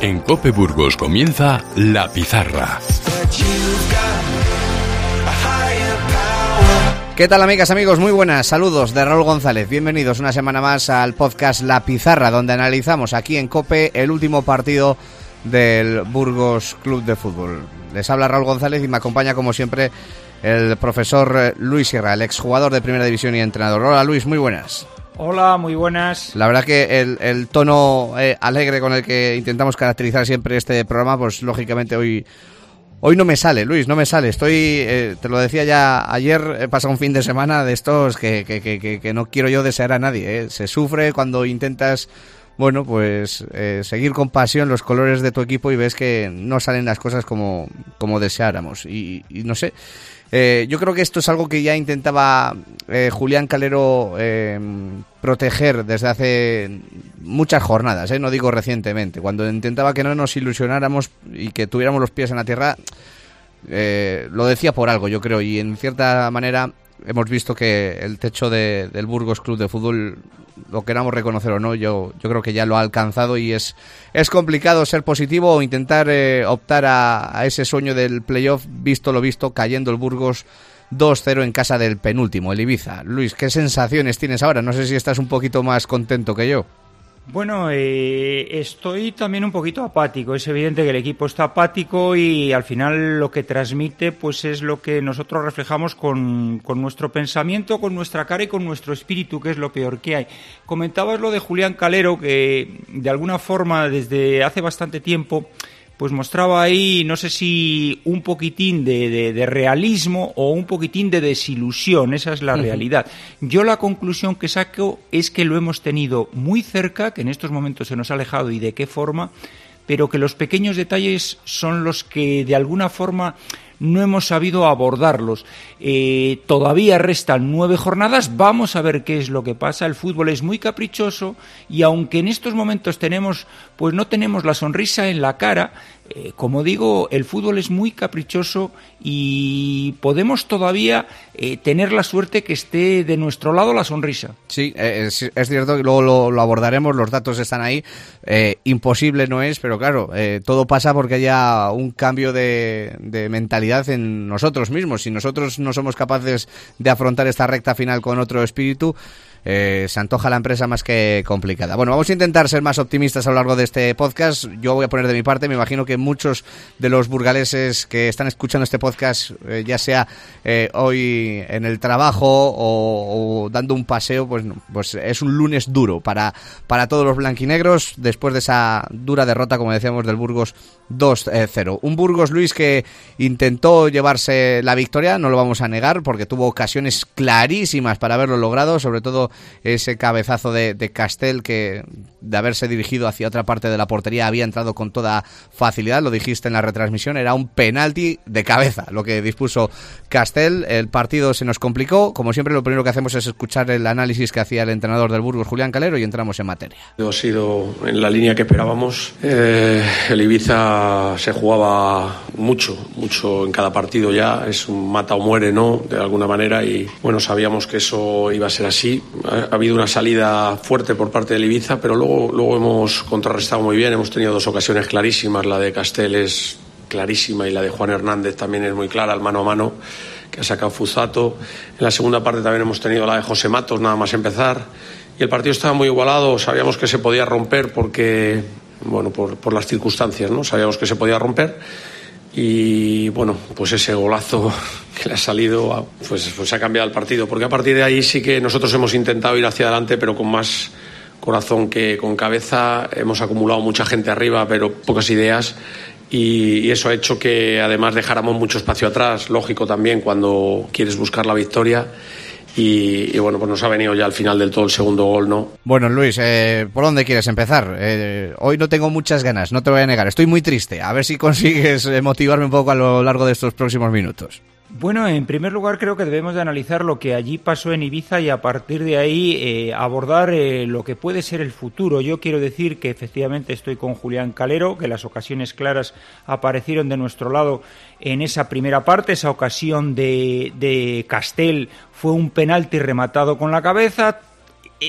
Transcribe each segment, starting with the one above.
En COPE Burgos comienza La Pizarra. ¿Qué tal, amigas, amigos? Muy buenas, saludos de Raúl González. Bienvenidos una semana más al podcast La Pizarra, donde analizamos aquí en COPE el último partido del Burgos Club de Fútbol. Les habla Raúl González y me acompaña, como siempre, el profesor Luis Sierra, el exjugador de Primera División y entrenador. Hola, Luis, muy buenas. Hola, muy buenas. La verdad que el tono alegre con el que intentamos caracterizar siempre este programa, pues lógicamente hoy no me sale, Luis, no me sale. Estoy, te lo decía ya ayer, he pasado un fin de semana de estos que no quiero yo desear a nadie. Se sufre cuando intentas, bueno, pues seguir con pasión los colores de tu equipo y ves que no salen las cosas como deseáramos. Y no sé, yo creo que esto es algo que ya intentaba Julián Calero proteger desde hace muchas jornadas, no digo recientemente, cuando intentaba que no nos ilusionáramos y que tuviéramos los pies en la tierra. Lo decía por algo, yo creo, y en cierta manera hemos visto que el techo del Burgos Club de Fútbol, lo queramos reconocer o no, yo creo que ya lo ha alcanzado y es complicado ser positivo o intentar optar a ese sueño del playoff, visto lo visto, cayendo el Burgos 2-0 en casa del penúltimo, el Ibiza. Luis, ¿qué sensaciones tienes ahora? No sé si estás un poquito más contento que yo. Bueno, estoy también un poquito apático. Es evidente que el equipo está apático y al final lo que transmite pues es lo que nosotros reflejamos con nuestro pensamiento, con nuestra cara y con nuestro espíritu, que es lo peor que hay. Comentabas lo de Julián Calero, que de alguna forma desde hace bastante tiempo pues mostraba ahí, no sé si un poquitín de realismo o un poquitín de desilusión, esa es la realidad. Yo la conclusión que saco es que lo hemos tenido muy cerca, que en estos momentos se nos ha alejado y de qué forma, pero que los pequeños detalles son los que de alguna forma no hemos sabido abordarlos. Todavía restan 9 jornadas, vamos a ver qué es lo que pasa. El fútbol es muy caprichoso y aunque en estos momentos no tenemos la sonrisa en la cara, como digo, el fútbol es muy caprichoso y podemos todavía tener la suerte que esté de nuestro lado la sonrisa. Sí, es cierto que luego lo abordaremos, los datos están ahí, imposible no es, pero claro, todo pasa porque haya un cambio de mentalidad en nosotros mismos. Si nosotros no somos capaces de afrontar esta recta final con otro espíritu, se antoja la empresa más que complicada. Bueno, vamos a intentar ser más optimistas a lo largo de este podcast. Yo voy a poner de mi parte, me imagino que muchos de los burgaleses que están escuchando este podcast, ya sea hoy en el trabajo o dando un paseo, pues es un lunes duro para todos los blanquinegros después de esa dura derrota, como decíamos, del Burgos 2-0. Un Burgos, Luis, que intentó llevarse la victoria, no lo vamos a negar, porque tuvo ocasiones clarísimas para haberlo logrado, sobre todo ese cabezazo de Castel, que de haberse dirigido hacia otra parte de la portería había entrado con toda facilidad. Lo dijiste en la retransmisión, era un penalti de cabeza lo que dispuso Castel. El partido se nos complicó, como siempre. Lo primero que hacemos es escuchar el análisis que hacía el entrenador del Burgos, Julián Calero, y entramos en materia. Ha sido en la línea que esperábamos. El Ibiza se jugaba mucho en cada partido ya, es un mata o muere, ¿no?, de alguna manera, y bueno, sabíamos que eso iba a ser así. Ha habido una salida fuerte por parte del Ibiza, pero luego hemos contrarrestado muy bien. Hemos tenido 2 ocasiones clarísimas, la de Castel es clarísima y la de Juan Hernández también es muy clara, el mano a mano que ha sacado Fuzato. En la segunda parte también hemos tenido la de José Matos, nada más empezar, y el partido estaba muy igualado. Sabíamos que se podía romper porque, bueno, por las circunstancias, ¿no? Sabíamos que se podía romper. Y bueno, pues ese golazo que le ha salido pues ha cambiado el partido, porque a partir de ahí sí que nosotros hemos intentado ir hacia adelante, pero con más corazón que con cabeza. Hemos acumulado mucha gente arriba, pero pocas ideas, y eso ha hecho que además dejáramos mucho espacio atrás, lógico también cuando quieres buscar la victoria. Y bueno, pues nos ha venido ya al final del todo el segundo gol, ¿no? Bueno, Luis, ¿por dónde quieres empezar? Hoy no tengo muchas ganas, no te voy a negar, estoy muy triste. A ver si consigues motivarme un poco a lo largo de estos próximos minutos. Bueno, en primer lugar creo que debemos de analizar lo que allí pasó en Ibiza y a partir de ahí abordar lo que puede ser el futuro. Yo quiero decir que efectivamente estoy con Julián Calero, que las ocasiones claras aparecieron de nuestro lado en esa primera parte. Esa ocasión de Castel fue un penalti rematado con la cabeza.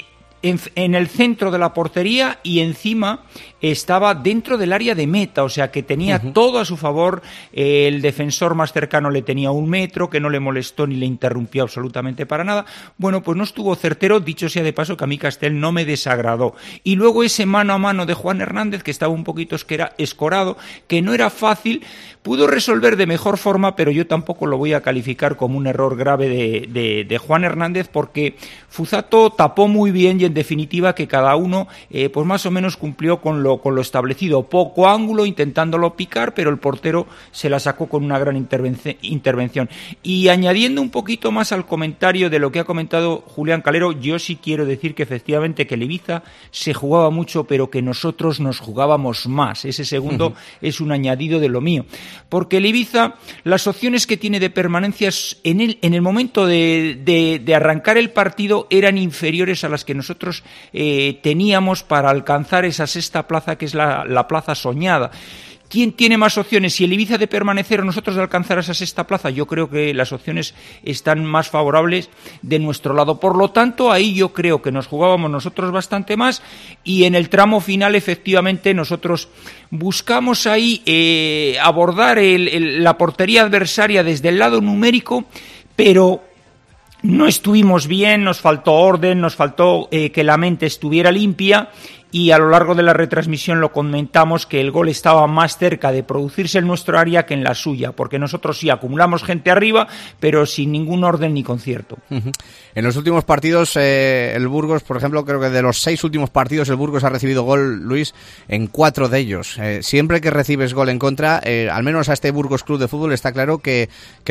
en el centro de la portería y encima estaba dentro del área de meta, o sea que tenía todo a su favor. El defensor más cercano le tenía 1 metro, que no le molestó ni le interrumpió absolutamente para nada. Bueno, pues no estuvo certero, dicho sea de paso que a mí Castel no me desagradó. Y luego ese mano a mano de Juan Hernández, que estaba un poquito escorado, que no era fácil, pudo resolver de mejor forma, pero yo tampoco lo voy a calificar como un error grave de Juan Hernández, porque Fuzato tapó muy bien y en definitiva que cada uno pues más o menos cumplió con lo establecido. Poco ángulo intentándolo picar, pero el portero se la sacó con una gran intervención. Y añadiendo un poquito más al comentario de lo que ha comentado Julián Calero, yo sí quiero decir que efectivamente que el Ibiza se jugaba mucho, pero que nosotros nos jugábamos más. Ese segundo es un añadido de lo mío. Porque el Ibiza, las opciones que tiene de permanencia en el momento de arrancar el partido eran inferiores a las que nosotros teníamos para alcanzar esa sexta plaza, que es la plaza soñada. ¿Quién tiene más opciones? Si el Ibiza de permanecer o nosotros de alcanzar esa sexta plaza, yo creo que las opciones están más favorables de nuestro lado. Por lo tanto, ahí yo creo que nos jugábamos nosotros bastante más y en el tramo final, efectivamente, nosotros buscamos ahí abordar la portería adversaria desde el lado numérico, pero no estuvimos bien, nos faltó orden, nos faltó que la mente estuviera limpia. Y a lo largo de la retransmisión lo comentamos que el gol estaba más cerca de producirse en nuestro área que en la suya, porque nosotros sí acumulamos gente arriba, pero sin ningún orden ni concierto. En los últimos partidos, el Burgos, por ejemplo, creo que de los 6 últimos partidos el Burgos ha recibido gol, Luis, en 4 de ellos. Siempre que recibes gol en contra, al menos a este Burgos Club de Fútbol está claro que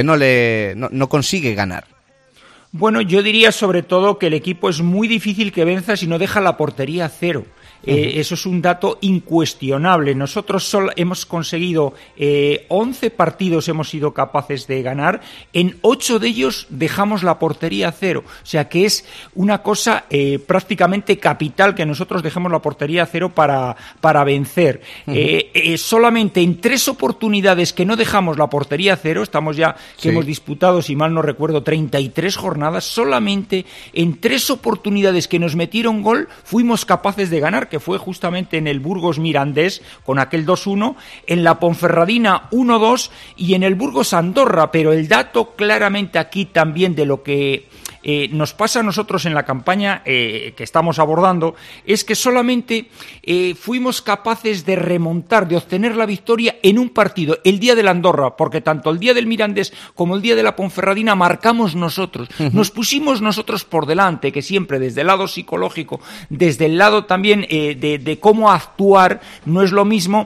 no consigue ganar. Bueno, yo diría sobre todo que el equipo es muy difícil que venza si no deja la portería a cero. Eso es un dato incuestionable. Nosotros solo hemos conseguido 11 partidos hemos sido capaces de ganar. En 8 de ellos dejamos la portería a cero. O sea que es una cosa prácticamente capital que nosotros dejemos la portería a cero para vencer. Solamente en 3 oportunidades que no dejamos la portería a cero, estamos ya que hemos disputado, si mal no recuerdo, 33 jornadas, solamente en 3 oportunidades que nos metieron gol fuimos capaces de ganar, que fue justamente en el Burgos Mirandés con aquel 2-1, en la Ponferradina 1-2 y en el Burgos Andorra, pero el dato claramente aquí también de lo que nos pasa a nosotros en la campaña que estamos abordando es que solamente fuimos capaces de remontar, de obtener la victoria en un partido, el día de la Andorra, porque tanto el día del Mirandés como el día de la Ponferradina marcamos nosotros, nos pusimos nosotros por delante, que siempre desde el lado psicológico, desde el lado también de cómo actuar, no es lo mismo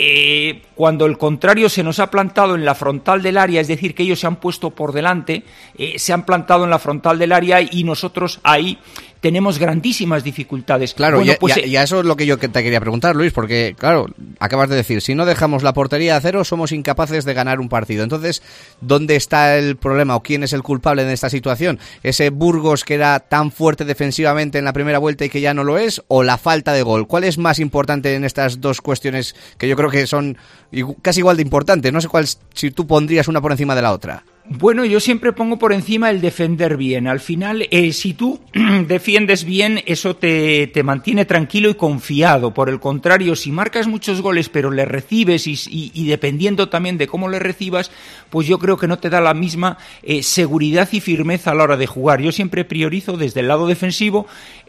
cuando el contrario se nos ha plantado en la frontal del área, es decir, que ellos se han puesto por delante, se han plantado en la frontal del área y nosotros ahí tenemos grandísimas dificultades. Claro, bueno, y a eso es lo que yo te quería preguntar, Luis, porque, claro, acabas de decir, si no dejamos la portería a cero, somos incapaces de ganar un partido. Entonces, ¿dónde está el problema o quién es el culpable en esta situación? ¿Ese Burgos que era tan fuerte defensivamente en la primera vuelta y que ya no lo es? ¿O la falta de gol? ¿Cuál es más importante en estas dos cuestiones que yo creo que son casi igual de importantes? No sé cuál, si tú pondrías una por encima de la otra. Bueno, yo siempre pongo por encima el defender bien. Al final, si tú defiendes bien, eso te mantiene tranquilo y confiado. Por el contrario, si marcas muchos goles pero le recibes y dependiendo también de cómo le recibas, pues yo creo que no te da la misma seguridad y firmeza a la hora de jugar. Yo siempre priorizo desde el lado defensivo.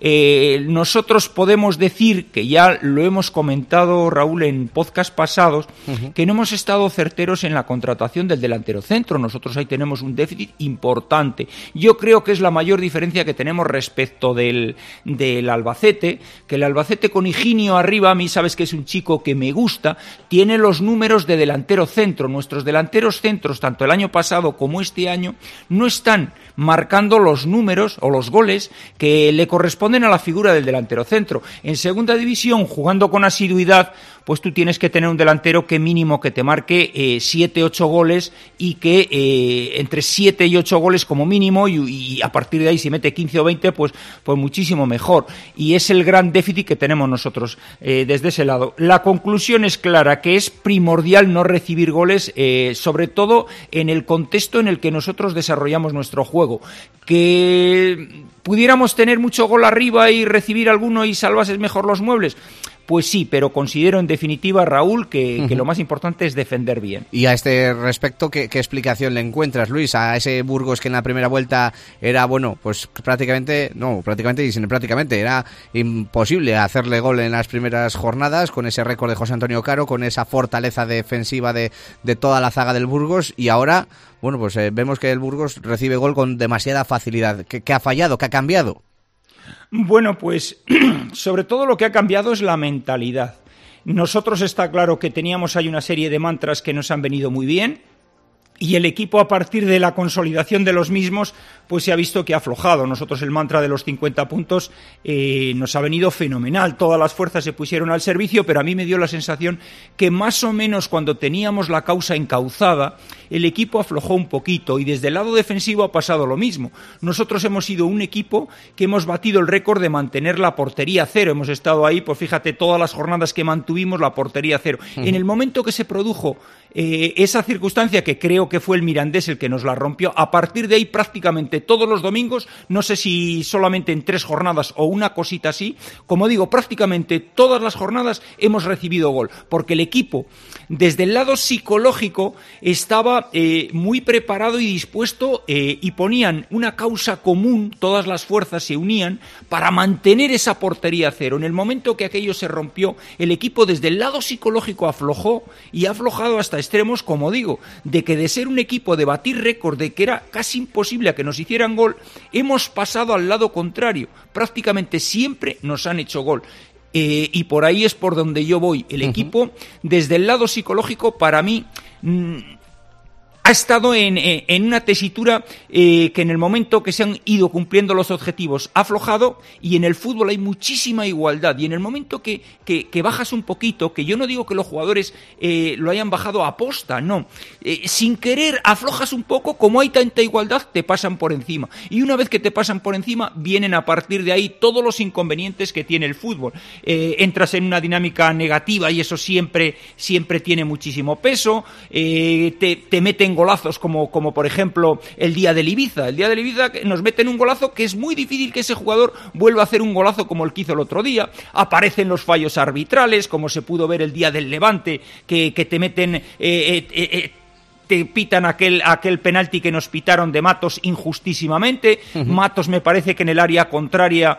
Nosotros podemos decir, que ya lo hemos comentado, Raúl, en podcast pasados, que no hemos estado certeros en la contratación del delantero centro. Nosotros ahí tenemos un déficit importante. Yo creo que es la mayor diferencia que tenemos respecto del Albacete, que el Albacete con Higinio arriba, a mí sabes que es un chico que me gusta, tiene los números de delantero centro. Nuestros delanteros centros, tanto el año pasado como este año, no están marcando los números o los goles que le corresponden a la figura del delantero centro. En segunda división, jugando con asiduidad, pues tú tienes que tener un delantero que mínimo que te marque 7-8 goles y que entre 7 y 8 goles como mínimo y a partir de ahí si mete 15 o 20 pues muchísimo mejor, y es el gran déficit que tenemos nosotros desde ese lado. La conclusión es clara, que es primordial no recibir goles, sobre todo en el contexto en el que nosotros desarrollamos nuestro juego. Que pudiéramos tener mucho gol arriba y recibir alguno y salvases mejor los muebles, pues sí, pero considero en definitiva, Raúl, que lo más importante es defender bien. Y a este respecto, ¿qué explicación le encuentras, Luis, a ese Burgos que en la primera vuelta era, bueno, pues prácticamente era imposible hacerle gol en las primeras jornadas, con ese récord de José Antonio Caro, con esa fortaleza defensiva de toda la zaga del Burgos, y ahora, bueno, pues vemos que el Burgos recibe gol con demasiada facilidad? ¿Qué ha fallado? ¿Qué ha cambiado? Bueno, pues sobre todo lo que ha cambiado es la mentalidad. Nosotros está claro que teníamos ahí una serie de mantras que nos han venido muy bien, y el equipo, a partir de la consolidación de los mismos, pues se ha visto que ha aflojado. Nosotros el mantra de los 50 puntos nos ha venido fenomenal. Todas las fuerzas se pusieron al servicio, pero a mí me dio la sensación que más o menos cuando teníamos la causa encauzada, el equipo aflojó un poquito, y desde el lado defensivo ha pasado lo mismo. Nosotros hemos sido un equipo que hemos batido el récord de mantener la portería cero. Hemos estado ahí, pues fíjate, todas las jornadas que mantuvimos la portería cero. En el momento que se produjo esa circunstancia, que creo que fue el Mirandés el que nos la rompió, a partir de ahí prácticamente todos los domingos, no sé si solamente en 3 jornadas o una cosita así, como digo, prácticamente todas las jornadas hemos recibido gol, porque el equipo desde el lado psicológico estaba muy preparado y dispuesto, y ponían una causa común, todas las fuerzas se unían para mantener esa portería cero. En el momento que aquello se rompió, el equipo desde el lado psicológico aflojó, y ha aflojado hasta extremos, como digo, de que de ser un equipo de batir récord, de que era casi imposible a que nos hicieran gol, hemos pasado al lado contrario. Prácticamente siempre nos han hecho gol. Y por ahí es por donde yo voy. El equipo, desde el lado psicológico, para mí, ha estado en una tesitura que en el momento que se han ido cumpliendo los objetivos ha aflojado, y en el fútbol hay muchísima igualdad, y en el momento que bajas un poquito, que yo no digo que los jugadores lo hayan bajado a posta, no, sin querer aflojas un poco, como hay tanta igualdad, te pasan por encima, y una vez que te pasan por encima, vienen a partir de ahí todos los inconvenientes que tiene el fútbol. Entras en una dinámica negativa, y eso siempre tiene muchísimo peso, te meten golazos como por ejemplo el día del Ibiza. El día del Ibiza nos meten un golazo que es muy difícil que ese jugador vuelva a hacer un golazo como el que hizo el otro día. Aparecen los fallos arbitrales, como se pudo ver el día del Levante, que te meten... te pitan aquel penalti que nos pitaron de Matos injustísimamente. Matos, me parece que en el área contraria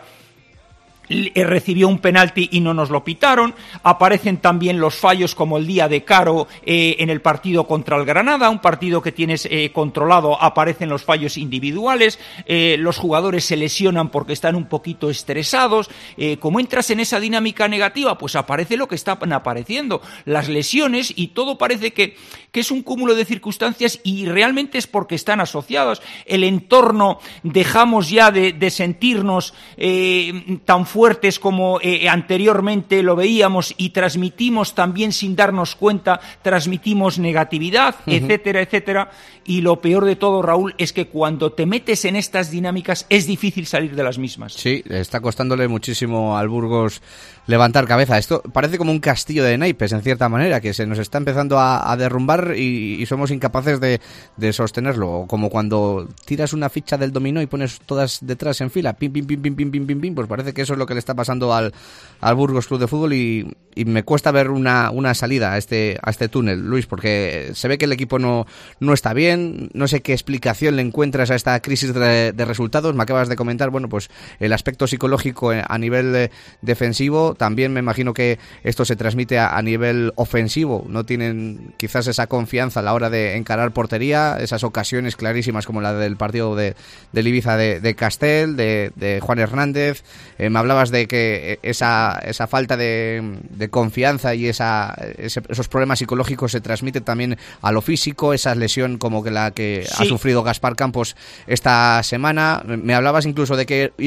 recibió un penalti y no nos lo pitaron. Aparecen también los fallos como el día de Caro en el partido contra el Granada, un partido que tienes controlado. Aparecen los fallos individuales, los jugadores se lesionan porque están un poquito estresados. Como entras en esa dinámica negativa, pues aparece lo que están apareciendo, las lesiones, y todo parece que es un cúmulo de circunstancias, y realmente es porque están asociados. El entorno, dejamos ya de sentirnos tan fuertes como anteriormente lo veíamos, y transmitimos también sin darnos cuenta, transmitimos negatividad, etcétera, etcétera. Y lo peor de todo, Raúl, es que cuando te metes en estas dinámicas es difícil salir de las mismas. Sí, está costándole muchísimo al Burgos levantar cabeza. Esto parece como un castillo de naipes, en cierta manera, que se nos está empezando a derrumbar y somos incapaces de sostenerlo. O como cuando tiras una ficha del dominó y pones todas detrás en fila, pim, pim, pim, pim, pim, pim, pim, pim, pues parece que eso es lo que le está pasando al Burgos Club de Fútbol, y me cuesta ver una salida a este túnel, Luis, porque se ve que el equipo no está bien. No sé qué explicación le encuentras a esta crisis de resultados. Me acabas de comentar, bueno, pues el aspecto psicológico a nivel defensivo. También me imagino que esto se transmite a nivel ofensivo. No tienen quizás esa confianza a la hora de encarar portería, esas ocasiones clarísimas como la del partido del Ibiza de Castel, de Juan Hernández. Me hablabas hablabas de que esa falta de confianza y esos problemas psicológicos se transmiten también a lo físico, esa lesión como que la que ha sufrido Gaspar Campos esta semana. Me hablabas incluso de que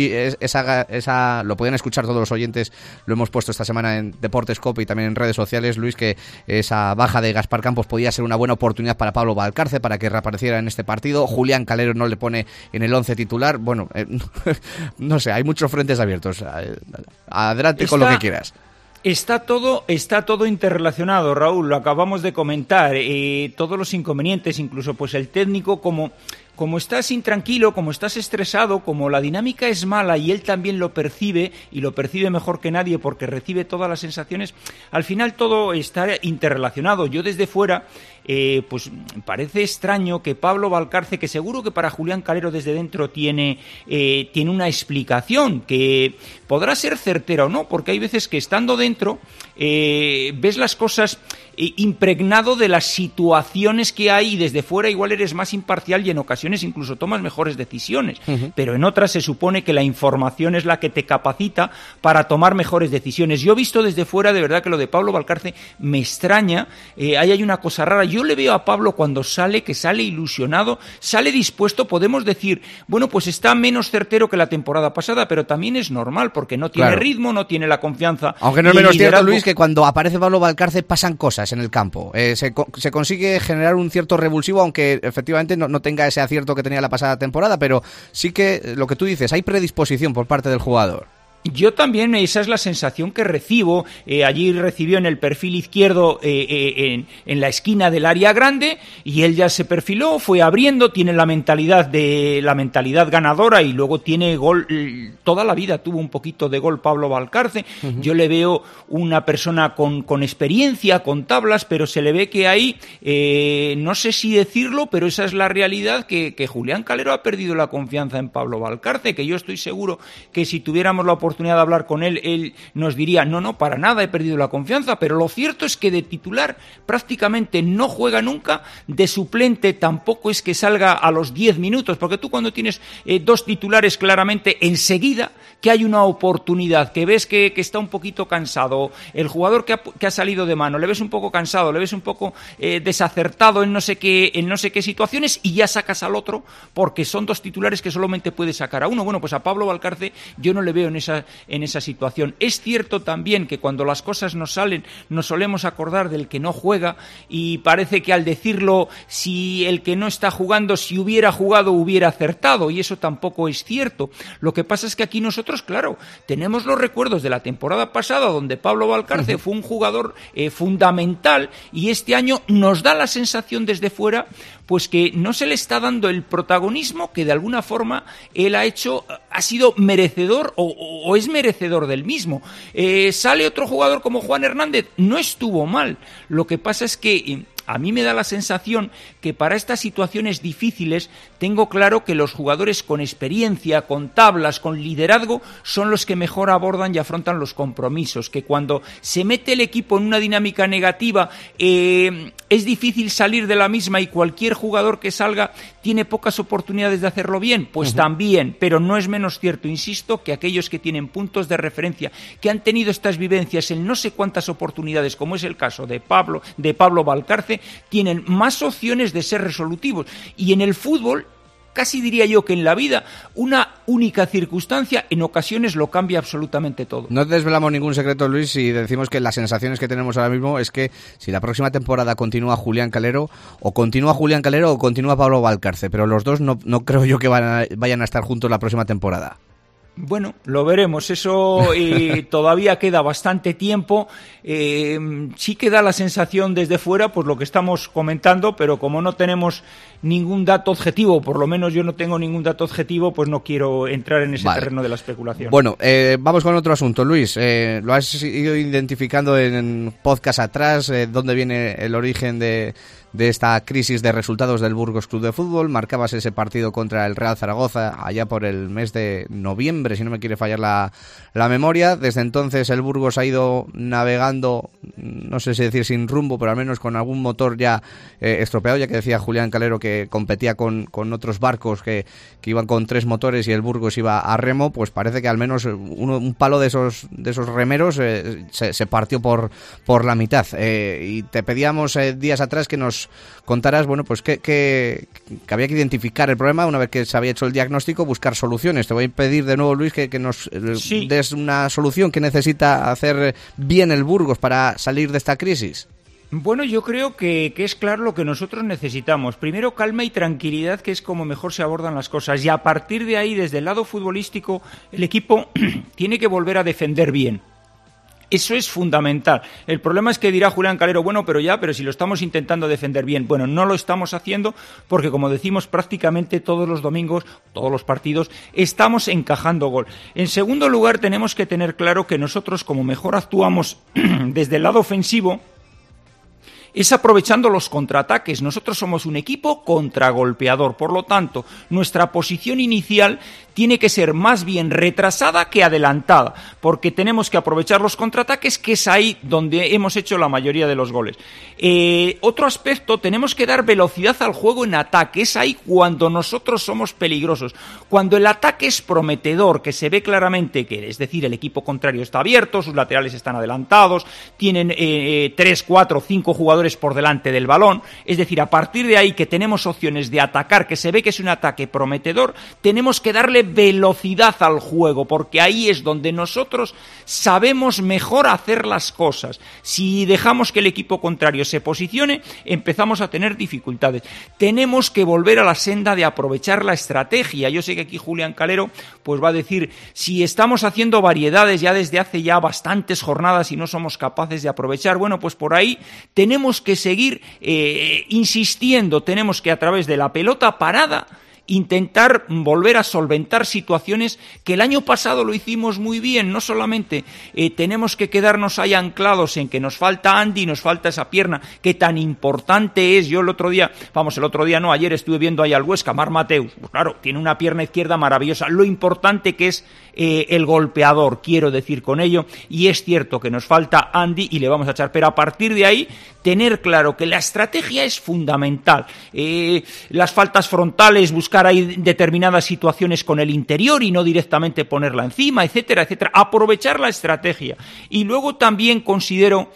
esa lo podían escuchar todos los oyentes, lo hemos puesto esta semana en Deportes Cope y también en redes sociales, Luis, que esa baja de Gaspar Campos podía ser una buena oportunidad para Pablo Valcarce para que reapareciera en este partido. Julián Calero no le pone en el 11 titular. Bueno, no sé, hay muchos frentes abiertos. Adelante con lo que quieras. Está todo interrelacionado, Raúl, lo acabamos de comentar, todos los inconvenientes, incluso pues el técnico, como estás intranquilo, como estás estresado, como la dinámica es mala y él también lo percibe, y lo percibe mejor que nadie porque recibe todas las sensaciones, al final todo está interrelacionado. Yo desde fuera, pues parece extraño que Pablo Valcarce, que seguro que para Julián Calero desde dentro tiene una explicación, que podrá ser certera o no, porque hay veces que estando dentro ves las cosas impregnado de las situaciones que hay, y desde fuera igual eres más imparcial y en ocasiones incluso tomas mejores decisiones, pero en otras se supone que la información es la que te capacita para tomar mejores decisiones. Yo he visto desde fuera, de verdad, que lo de Pablo Valcarce me extraña, ahí hay una cosa rara. Yo le veo a Pablo cuando sale, que sale ilusionado, sale dispuesto, podemos decir, bueno, pues está menos certero que la temporada pasada, pero también es normal, porque no tiene ritmo, no tiene la confianza. Aunque no es menos cierto, Luis, que cuando aparece Pablo Valcarce pasan cosas en el campo. Se consigue generar un cierto revulsivo, aunque efectivamente no tenga ese acierto que tenía la pasada temporada, pero sí que lo que tú dices, hay predisposición por parte del jugador. Yo también, esa es la sensación que recibo. Allí recibió en el perfil izquierdo, en la esquina del área grande, y él ya se perfiló, fue abriendo, tiene la mentalidad ganadora, y luego tiene gol. Toda la vida tuvo un poquito de gol Pablo Valcarce. Yo le veo una persona con experiencia, con tablas, pero se le ve que ahí, no sé si decirlo, pero esa es la realidad, que Julián Calero ha perdido la confianza en Pablo Valcarce, que yo estoy seguro que si tuviéramos la oportunidad de hablar con él nos diría, no, para nada he perdido la confianza, pero lo cierto es que de titular prácticamente no juega nunca, de suplente tampoco es que salga a los 10 minutos, porque tú cuando tienes dos titulares claramente, enseguida que hay una oportunidad, que ves que está un poquito cansado, el jugador que ha salido de mano, le ves un poco cansado, le ves un poco desacertado en no sé qué situaciones, y ya sacas al otro, porque son dos titulares que solamente puede sacar a uno. Bueno, pues a Pablo Valcarce yo no le veo en esa situación. Es cierto también que cuando las cosas nos salen nos solemos acordar del que no juega, y parece que al decirlo, si el que no está jugando, si hubiera jugado hubiera acertado, y eso tampoco es cierto. Lo que pasa es que aquí nosotros, claro, tenemos los recuerdos de la temporada pasada donde Pablo Valcarce fue un jugador fundamental, y este año nos da la sensación desde fuera pues que no se le está dando el protagonismo que de alguna forma él ha sido merecedor o es merecedor del mismo. Sale otro jugador como Juan Hernández, no estuvo mal. Lo que pasa es que a mí me da la sensación que para estas situaciones difíciles tengo claro que los jugadores con experiencia, con tablas, con liderazgo, son los que mejor abordan y afrontan los compromisos, que cuando se mete el equipo en una dinámica negativa es difícil salir de la misma, y cualquier jugador que salga tiene pocas oportunidades de hacerlo bien, pues también, pero no es menos cierto, insisto, que aquellos que tienen puntos de referencia, que han tenido estas vivencias en no sé cuántas oportunidades, como es el caso de Pablo Valcarce, tienen más opciones de ser resolutivos. Y en el fútbol, casi diría yo que en la vida, una única circunstancia en ocasiones lo cambia absolutamente todo. No desvelamos ningún secreto, Luis, si decimos que las sensaciones que tenemos ahora mismo es que si la próxima temporada continúa Julián Calero o continúa Pablo Valcarce, pero los dos no creo yo que vayan a estar juntos la próxima temporada. Bueno, lo veremos, eso todavía queda bastante tiempo. Sí que da la sensación desde fuera, pues lo que estamos comentando, pero como no tenemos ningún dato objetivo, por lo menos yo no tengo ningún dato objetivo, pues no quiero entrar en ese terreno de la especulación. Bueno, vamos con otro asunto, Luis. Lo has ido identificando en podcast atrás, dónde viene el origen de esta crisis de resultados del Burgos Club de Fútbol. Marcabas ese partido contra el Real Zaragoza allá por el mes de noviembre, si no me quiere fallar la memoria. Desde entonces el Burgos ha ido navegando, no sé si decir sin rumbo, pero al menos con algún motor ya estropeado, ya que decía Julián Calero que competía con otros barcos que iban con 3 motores y el Burgos iba a remo. Pues parece que al menos un palo de esos remeros se partió por la mitad. Y te pedíamos días atrás que nos contaras, bueno, pues que había que identificar el problema una vez que se había hecho el diagnóstico, buscar soluciones. Te voy a pedir de nuevo, Luis, que nos des una solución que necesita hacer bien el Burgos para salir de esta crisis. Bueno, yo creo que es claro lo que nosotros necesitamos. Primero, calma y tranquilidad, que es como mejor se abordan las cosas. Y a partir de ahí, desde el lado futbolístico, el equipo tiene que volver a defender bien. Eso es fundamental. El problema es que dirá Julián Calero, bueno, pero si lo estamos intentando defender bien. Bueno, no lo estamos haciendo porque, como decimos, prácticamente todos los domingos, todos los partidos, estamos encajando gol. En segundo lugar, tenemos que tener claro que nosotros, como mejor actuamos desde el lado ofensivo, es aprovechando los contraataques. Nosotros somos un equipo contragolpeador, por lo tanto, nuestra posición inicial tiene que ser más bien retrasada que adelantada, porque tenemos que aprovechar los contraataques, que es ahí donde hemos hecho la mayoría de los goles. Otro aspecto, tenemos que dar velocidad al juego en ataque, es ahí cuando nosotros somos peligrosos, cuando el ataque es prometedor, que se ve claramente que, es decir, el equipo contrario está abierto, sus laterales están adelantados, tienen 3, 4, 5 jugadores por delante del balón, es decir, a partir de ahí que tenemos opciones de atacar, que se ve que es un ataque prometedor, tenemos que darle velocidad al juego, porque ahí es donde nosotros sabemos mejor hacer las cosas. Si dejamos que el equipo contrario se posicione, empezamos a tener dificultades. Tenemos que volver a la senda de aprovechar la estrategia. Yo sé que aquí Julián Calero pues va a decir, si estamos haciendo variedades ya desde hace ya bastantes jornadas y no somos capaces de aprovechar, bueno, pues por ahí tenemos que seguir insistiendo, tenemos que a través de la pelota parada intentar volver a solventar situaciones que el año pasado lo hicimos muy bien. No solamente tenemos que quedarnos ahí anclados en que nos falta Andy, nos falta esa pierna que tan importante es. Yo ayer estuve viendo ahí al Huesca, Marc Mateus, pues claro, tiene una pierna izquierda maravillosa, lo importante que es el golpeador, quiero decir con ello, y es cierto que nos falta Andy y le vamos a echar, pero a partir de ahí tener claro que la estrategia es fundamental. Las faltas frontales, buscar ahí determinadas situaciones con el interior y no directamente ponerla encima, etcétera, etcétera. Aprovechar la estrategia. Y luego también considero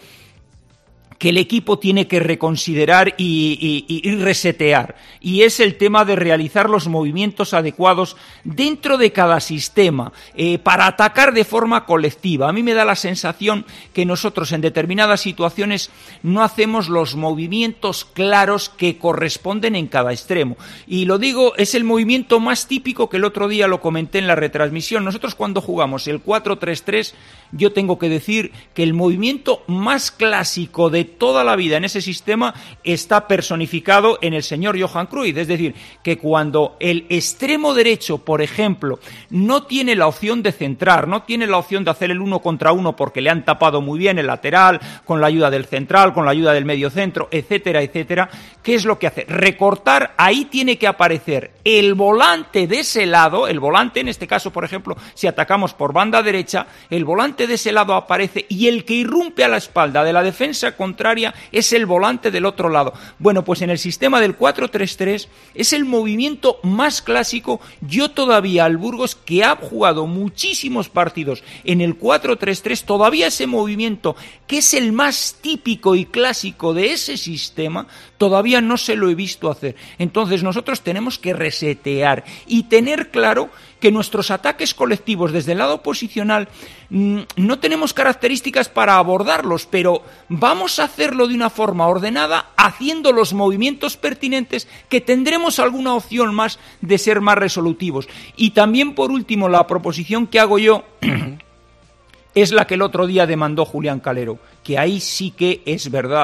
que el equipo tiene que reconsiderar y resetear, y es el tema de realizar los movimientos adecuados dentro de cada sistema para atacar de forma colectiva. A mí me da la sensación que nosotros en determinadas situaciones no hacemos los movimientos claros que corresponden en cada extremo, y lo digo, es el movimiento más típico que el otro día lo comenté en la retransmisión. Nosotros cuando jugamos el 4-3-3, yo tengo que decir que el movimiento más clásico de toda la vida en ese sistema está personificado en el señor Johan Cruyff, es decir, que cuando el extremo derecho, por ejemplo, no tiene la opción de centrar, no tiene la opción de hacer el 1 contra 1 porque le han tapado muy bien el lateral, con la ayuda del central, con la ayuda del medio centro, etcétera, etcétera, ¿qué es lo que hace? Recortar, ahí tiene que aparecer el volante de ese lado, el volante en este caso, por ejemplo, si atacamos por banda derecha, el volante de ese lado aparece y el que irrumpe a la espalda de la defensa contraria es el volante del otro lado. Bueno, pues en el sistema del 4-3-3 es el movimiento más clásico. Yo todavía al Burgos, que ha jugado muchísimos partidos en el 4-3-3, todavía ese movimiento, que es el más típico y clásico de ese sistema, todavía no se lo he visto hacer. Entonces nosotros tenemos que resetear y tener claro que nuestros ataques colectivos desde el lado posicional no tenemos características para abordarlos, pero vamos a hacerlo de una forma ordenada, haciendo los movimientos pertinentes, que tendremos alguna opción más de ser más resolutivos. Y también, por último, la proposición que hago yo es la que el otro día demandó Julián Calero, que ahí sí que es verdad.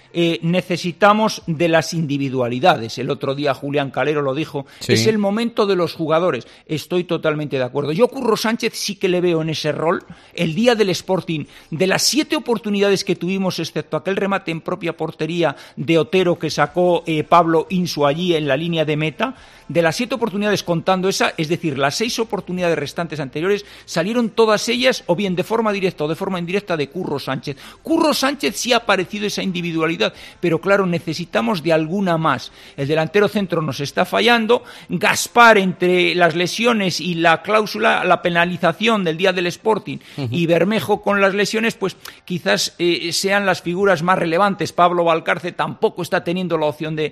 necesitamos de las individualidades. El otro día Julián Calero lo dijo, sí. Es el momento de los jugadores. Estoy totalmente de acuerdo. Yo a Curro Sánchez sí que le veo en ese rol. El día del Sporting, de las 7 oportunidades que tuvimos, excepto aquel remate en propia portería de Otero que sacó Pablo Insu allí en la línea de meta, de las 7 oportunidades contando esa, es decir, las 6 oportunidades restantes anteriores, salieron todas ellas o bien de forma directa o de forma indirecta de Curro Sánchez. Curro Sánchez sí ha aparecido esa individualidad, pero claro, necesitamos de alguna más. El delantero centro nos está fallando. Gaspar, entre las lesiones y la cláusula, la penalización del día del Sporting, y Bermejo con las lesiones, pues quizás sean las figuras más relevantes. Pablo Valcarce tampoco está teniendo la opción de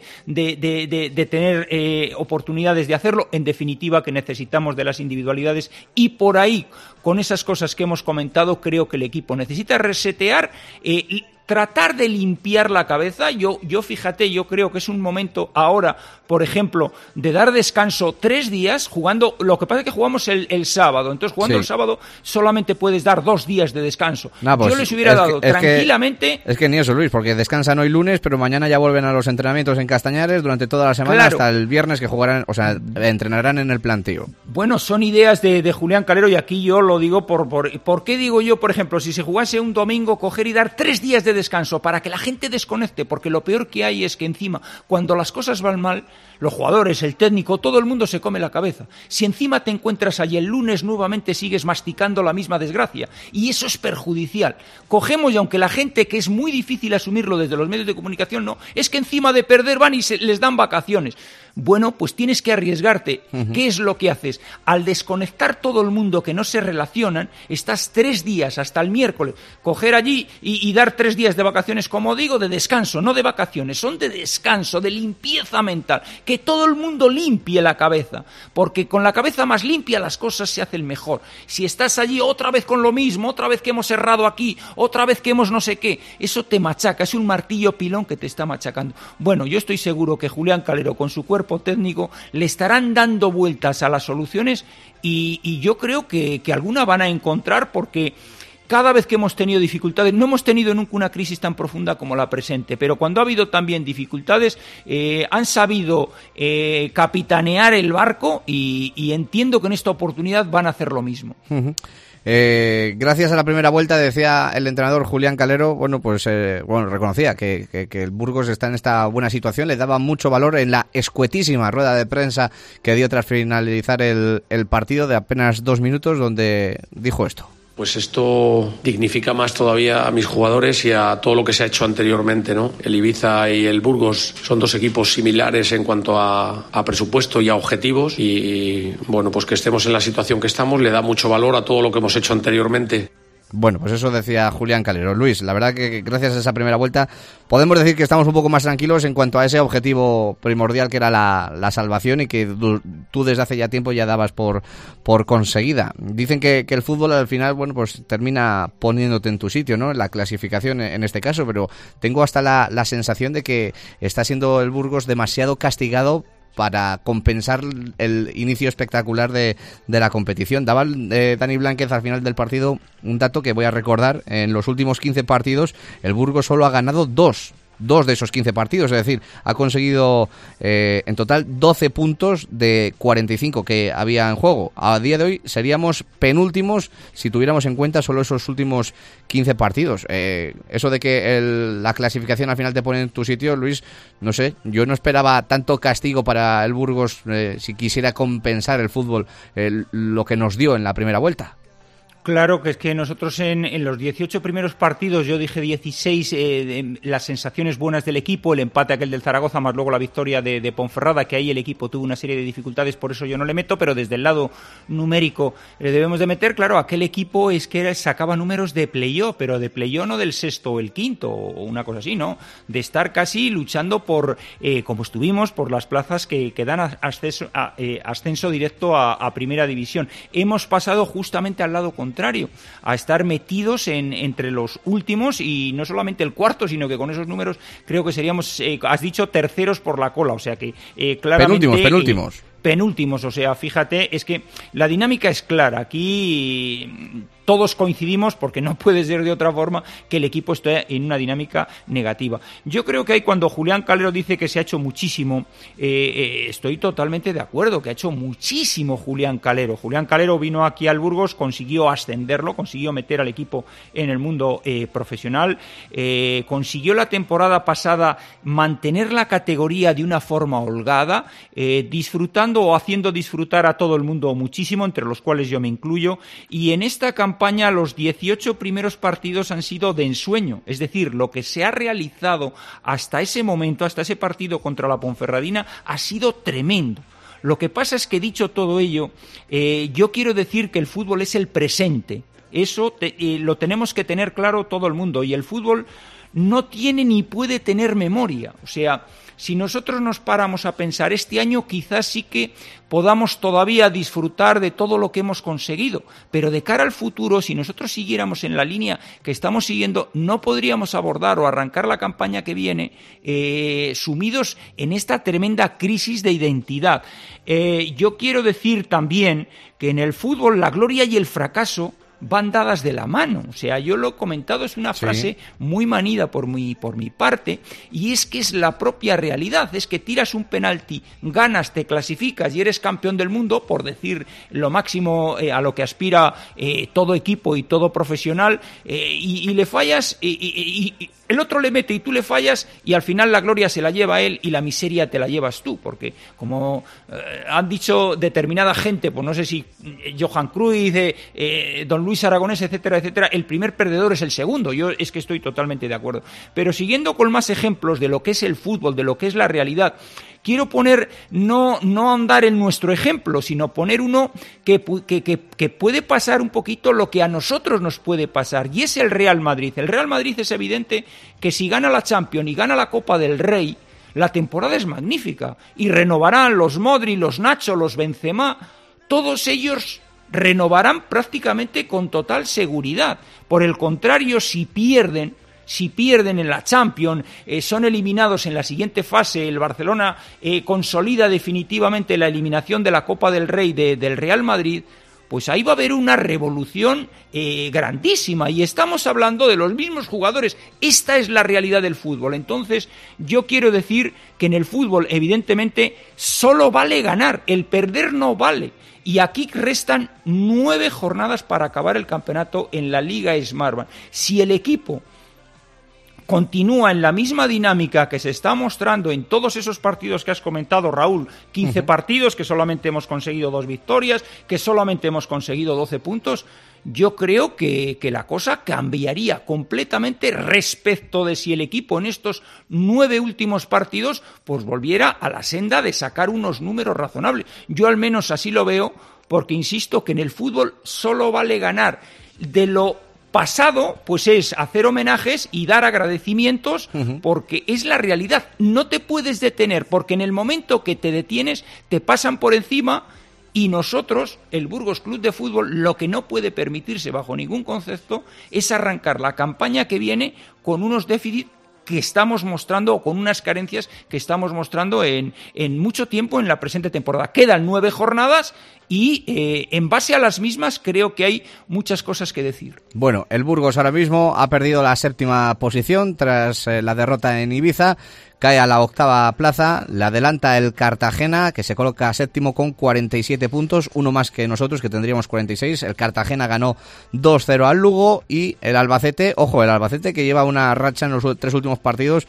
tener oportunidades de hacerlo. En definitiva, que necesitamos de las individualidades, y por ahí, con esas cosas que hemos comentado, creo que el equipo necesita resetear, tratar de limpiar la cabeza. Yo fíjate, yo creo que es un momento ahora, por ejemplo, de dar descanso 3 días jugando. Lo que pasa es que jugamos el sábado, entonces jugando el sábado solamente puedes dar 2 días de descanso. Pues, yo les hubiera dado tranquilamente. Es que ni eso, Luis, porque descansan hoy lunes, pero mañana ya vuelven a los entrenamientos en Castañares durante toda la semana, hasta el viernes, que jugarán, o sea, entrenarán en el plantío. Bueno, son ideas de Julián Calero, y aquí yo lo digo ¿por qué digo yo, por ejemplo, si se jugase un domingo, coger y dar 3 días de descanso para que la gente desconecte? Porque lo peor que hay es que encima, cuando las cosas van mal, los jugadores, el técnico, todo el mundo se come la cabeza. Si encima te encuentras allí el lunes, nuevamente sigues masticando la misma desgracia, y eso es perjudicial. Cogemos, y aunque la gente, que es muy difícil asumirlo desde los medios de comunicación, no, es que encima de perder van y les dan vacaciones. Bueno, pues tienes que arriesgarte. ¿Qué es lo que haces? Al desconectar todo el mundo, que no se relacionan, estás 3 días hasta el miércoles, coger allí y dar 3 días de vacaciones, como digo, de descanso, no de vacaciones, son de descanso, de limpieza mental, que todo el mundo limpie la cabeza, porque con la cabeza más limpia las cosas se hacen mejor. Si estás allí otra vez con lo mismo, otra vez que hemos errado aquí, otra vez que hemos no sé qué, eso te machaca, es un martillo pilón que te está machacando. Bueno, yo estoy seguro que Julián Calero, con su cuerpo técnico, le estarán dando vueltas a las soluciones, y yo creo que alguna van a encontrar, porque cada vez que hemos tenido dificultades, no hemos tenido nunca una crisis tan profunda como la presente, pero cuando ha habido también dificultades, han sabido capitanear el barco, y entiendo que en esta oportunidad van a hacer lo mismo. Gracias a la primera vuelta, decía el entrenador Julián Calero, reconocía que el Burgos está en esta buena situación, le daba mucho valor en la escuetísima rueda de prensa que dio tras finalizar el partido de apenas 2 minutos, donde dijo esto. Pues esto dignifica más todavía a mis jugadores y a todo lo que se ha hecho anteriormente, ¿no? El Ibiza y el Burgos son 2 equipos similares en cuanto a presupuesto y a objetivos, y bueno, pues que estemos en la situación que estamos le da mucho valor a todo lo que hemos hecho anteriormente. Bueno, pues eso decía Julián Calero. Luis, la verdad que gracias a esa primera vuelta podemos decir que estamos un poco más tranquilos en cuanto a ese objetivo primordial que era la salvación, y que tú desde hace ya tiempo ya dabas por conseguida. Dicen que el fútbol al final, bueno, pues termina poniéndote en tu sitio, ¿no? En la clasificación en este caso, pero tengo hasta la sensación de que está siendo el Burgos demasiado castigado para compensar el inicio espectacular de la competición. Daba Dani Blánquez al final del partido un dato que voy a recordar: en los últimos 15 partidos el Burgos solo ha ganado 2 de esos 15 partidos, es decir, ha conseguido en total 12 puntos de 45 que había en juego. A día de hoy seríamos penúltimos si tuviéramos en cuenta solo esos últimos 15 partidos. Eso de que la clasificación al final te pone en tu sitio, Luis, no sé, yo no esperaba tanto castigo para el Burgos si quisiera compensar el fútbol lo que nos dio en la primera vuelta. Claro, que es que nosotros en los 18 primeros partidos, yo dije 16, las sensaciones buenas del equipo, el empate aquel del Zaragoza, más luego la victoria de Ponferrada, que ahí el equipo tuvo una serie de dificultades, por eso yo no le meto, pero desde el lado numérico le debemos de meter. Claro, aquel equipo es que sacaba números de playoff, pero de playoff no del 6º o el 5º, o una cosa así, ¿no? De estar casi luchando por, como estuvimos, por las plazas que dan ascenso directo a Primera División. Hemos pasado justamente al lado contrario, a estar metidos entre los últimos, y no solamente el 4º, sino que con esos números creo que seríamos, has dicho, terceros por la cola, o sea que claramente... Penúltimos. Penúltimos, o sea, fíjate, es que la dinámica es clara. Aquí todos coincidimos, porque no puede ser de otra forma, que el equipo esté en una dinámica negativa. Yo creo que ahí cuando Julián Calero dice que se ha hecho muchísimo, estoy totalmente de acuerdo, que ha hecho muchísimo Julián Calero. Julián Calero vino aquí al Burgos, consiguió ascenderlo, consiguió meter al equipo en el mundo profesional, consiguió la temporada pasada mantener la categoría de una forma holgada, disfrutando o haciendo disfrutar a todo el mundo muchísimo, entre los cuales yo me incluyo, y en esta campaña los 18 primeros partidos han sido de ensueño, es decir, lo que se ha realizado hasta ese momento, hasta ese partido contra la Ponferradina, ha sido tremendo. Lo que pasa es que, dicho todo ello, yo quiero decir que el fútbol es el presente. Eso lo tenemos que tener claro todo el mundo, y el fútbol no tiene ni puede tener memoria. O sea, si nosotros nos paramos a pensar, este año quizás sí que podamos todavía disfrutar de todo lo que hemos conseguido, pero de cara al futuro, si nosotros siguiéramos en la línea que estamos siguiendo, no podríamos abordar o arrancar la campaña que viene sumidos en esta tremenda crisis de identidad. Yo quiero decir también que en el fútbol la gloria y el fracaso van dadas de la mano. O sea, yo lo he comentado, es una frase muy manida por mi parte, y es que es la propia realidad. Es que tiras un penalti, ganas, te clasificas y eres campeón del mundo, por decir lo máximo a lo que aspira todo equipo y todo profesional, y le fallas, y el otro le mete y tú le fallas, y al final la gloria se la lleva él y la miseria te la llevas tú, porque como han dicho determinada gente, pues no sé si Johan Cruyff, Don Luis Aragonés, etcétera, etcétera, el primer perdedor es el segundo. Yo es que estoy totalmente de acuerdo. Pero siguiendo con más ejemplos de lo que es el fútbol, de lo que es la realidad, quiero poner, no andar en nuestro ejemplo, sino poner uno que puede pasar un poquito lo que a nosotros nos puede pasar, y es el Real Madrid. El Real Madrid es evidente que si gana la Champions y gana la Copa del Rey, la temporada es magnífica, y renovarán los Modric, los Nacho, los Benzema, todos ellos renovarán prácticamente con total seguridad. Por el contrario, si pierden en la Champions, son eliminados en la siguiente fase, el Barcelona consolida definitivamente la eliminación de la Copa del Rey del Real Madrid, pues ahí va a haber una revolución grandísima, y estamos hablando de los mismos jugadores. Esta es la realidad del fútbol. Entonces, yo quiero decir que en el fútbol, evidentemente, solo vale ganar, el perder no vale. Y aquí restan 9 jornadas para acabar el campeonato en la Liga Smartbank. Si el equipo continúa en la misma dinámica que se está mostrando en todos esos partidos que has comentado, Raúl, 15 partidos, que solamente hemos conseguido 2 victorias, que solamente hemos conseguido 12 puntos, yo creo que la cosa cambiaría completamente respecto de si el equipo en estos 9 últimos partidos pues volviera a la senda de sacar unos números razonables. Yo al menos así lo veo, porque insisto que en el fútbol solo vale ganar. De lo pasado, pues es hacer homenajes y dar agradecimientos, porque es la realidad. No te puedes detener, porque en el momento que te detienes te pasan por encima, y nosotros, el Burgos Club de Fútbol, lo que no puede permitirse bajo ningún concepto es arrancar la campaña que viene con unos déficits que estamos mostrando, o con unas carencias que estamos mostrando en mucho tiempo en la presente temporada. Quedan 9 jornadas y en base a las mismas creo que hay muchas cosas que decir. Bueno, el Burgos ahora mismo ha perdido la 7ª posición tras la derrota en Ibiza. Cae a la 8ª plaza, le adelanta el Cartagena, que se coloca 7º con 47 puntos, uno más que nosotros, que tendríamos 46. El Cartagena ganó 2-0 al Lugo, y el Albacete, ojo, el Albacete que lleva una racha en los 3 últimos partidos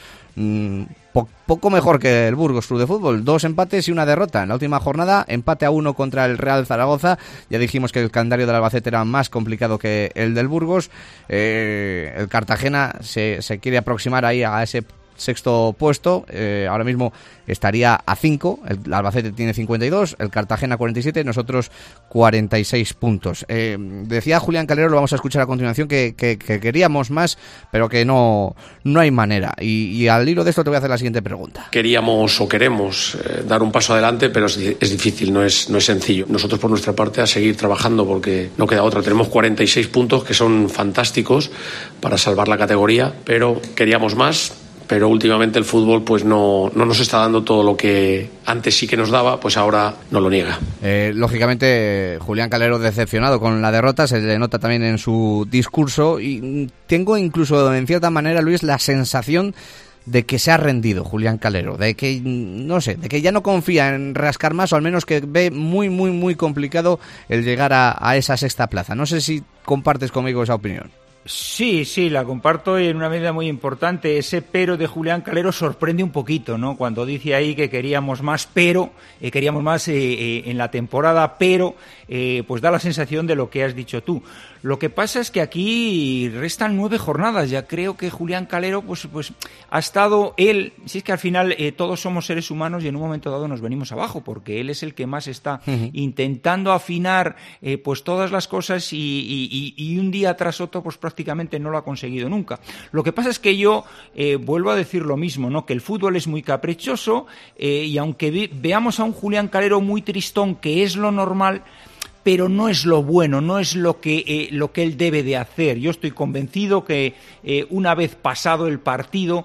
poco mejor que el Burgos Club de Fútbol. 2 empates y 1 derrota. En la última jornada, empate a 1 contra el Real Zaragoza. Ya dijimos que el calendario del Albacete era más complicado que el del Burgos. El Cartagena se quiere aproximar ahí a ese 6º puesto, ahora mismo estaría a 5, el Albacete tiene 52, el Cartagena 47, nosotros 46 puntos. Decía Julián Calero, lo vamos a escuchar a continuación, que queríamos más, pero que no hay manera. Y al hilo de esto te voy a hacer la siguiente pregunta. Queríamos o queremos dar un paso adelante, pero es difícil, no es sencillo. Nosotros por nuestra parte a seguir trabajando, porque no queda otra. Tenemos 46 puntos que son fantásticos para salvar la categoría, pero queríamos más. pero últimamente el fútbol pues no nos está dando todo lo que antes sí que nos daba, pues ahora no lo niega. Lógicamente, Julián Calero decepcionado con la derrota, se le nota también en su discurso, y tengo incluso en cierta manera, Luis, la sensación de que se ha rendido Julián Calero, de que, no sé, de que ya no confía en rascar más, o al menos que ve muy, muy, muy complicado el llegar a esa sexta plaza. No sé si compartes conmigo esa opinión. Sí, la comparto en una medida muy importante. Ese pero de Julián Calero sorprende un poquito, ¿no? Cuando dice ahí que queríamos más, pero queríamos más en la temporada, pero pues da la sensación de lo que has dicho tú. Lo que pasa es que aquí restan 9 jornadas. Ya creo que Julián Calero pues ha estado él. Si es que al final todos somos seres humanos y en un momento dado nos venimos abajo, porque él es el que más está intentando afinar pues todas las cosas y un día tras otro pues prácticamente no lo ha conseguido nunca. Lo que pasa es que yo vuelvo a decir lo mismo, ¿no? Que el fútbol es muy caprichoso y aunque veamos a un Julián Calero muy tristón, que es lo normal, pero no es lo bueno, no es lo que él debe de hacer. Yo estoy convencido que una vez pasado el partido,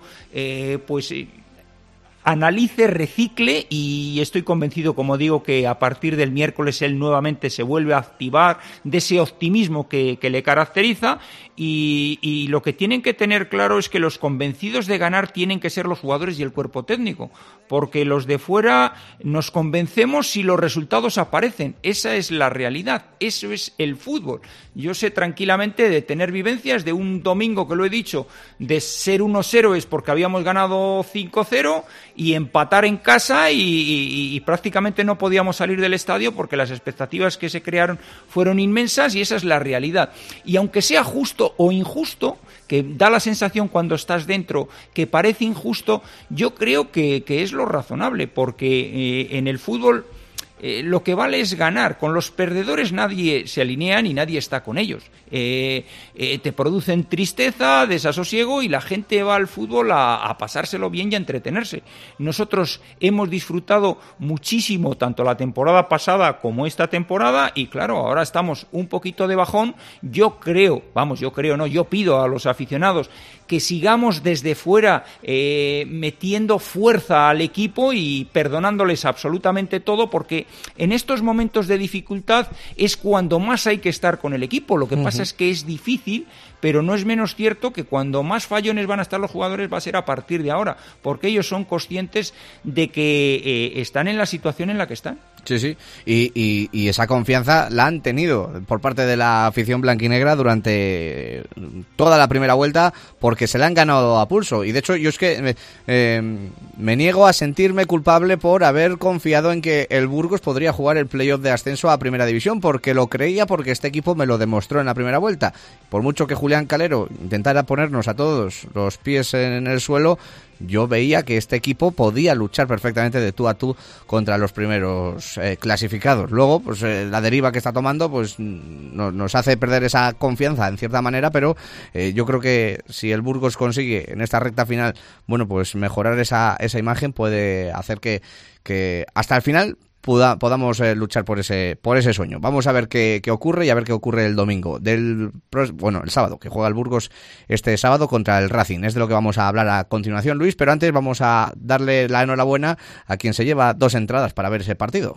analice, recicle, y estoy convencido, como digo, que a partir del miércoles él nuevamente se vuelve a activar de ese optimismo que le caracteriza, y lo que tienen que tener claro es que los convencidos de ganar tienen que ser los jugadores y el cuerpo técnico, porque los de fuera nos convencemos si los resultados aparecen. Esa es la realidad, eso es el fútbol. Yo sé tranquilamente de tener vivencias de un domingo, que lo he dicho, de ser unos héroes porque habíamos ganado 5-0 y empatar en casa y prácticamente no podíamos salir del estadio porque las expectativas que se crearon fueron inmensas, y esa es la realidad. Y aunque sea justo o injusto, que da la sensación cuando estás dentro que parece injusto, yo creo que es lo razonable, porque en el fútbol lo que vale es ganar. Con los perdedores nadie se alinea ni nadie está con ellos. Te producen tristeza, desasosiego, y la gente va al fútbol a pasárselo bien y a entretenerse. Nosotros hemos disfrutado muchísimo tanto la temporada pasada como esta temporada, y claro, ahora estamos un poquito de bajón. Yo pido a los aficionados que sigamos desde fuera metiendo fuerza al equipo y perdonándoles absolutamente todo, porque en estos momentos de dificultad es cuando más hay que estar con el equipo. Lo que pasa es que es difícil, pero no es menos cierto que cuando más fallones van a estar los jugadores va a ser a partir de ahora, porque ellos son conscientes de que están en la situación en la que están. Sí, y esa confianza la han tenido por parte de la afición blanquinegra durante toda la primera vuelta, porque se la han ganado a pulso. Y de hecho yo es que me niego a sentirme culpable por haber confiado en que el Burgos podría jugar el playoff de ascenso a Primera División, porque lo creía, porque este equipo me lo demostró en la primera vuelta. Por mucho que Julián Calero intentara ponernos a todos los pies en el suelo, yo veía que este equipo podía luchar perfectamente de tú a tú contra los primeros clasificados. Luego, pues la deriva que está tomando pues nos hace perder esa confianza en cierta manera, pero yo creo que si el Burgos consigue en esta recta final, bueno, pues mejorar esa imagen, puede hacer que hasta el final podamos luchar por ese sueño. Vamos a ver qué ocurre, y a ver qué ocurre el domingo. El sábado, que juega el Burgos este sábado contra el Racing. Es de lo que vamos a hablar a continuación, Luis, pero antes vamos a darle la enhorabuena a quien se lleva 2 entradas para ver ese partido.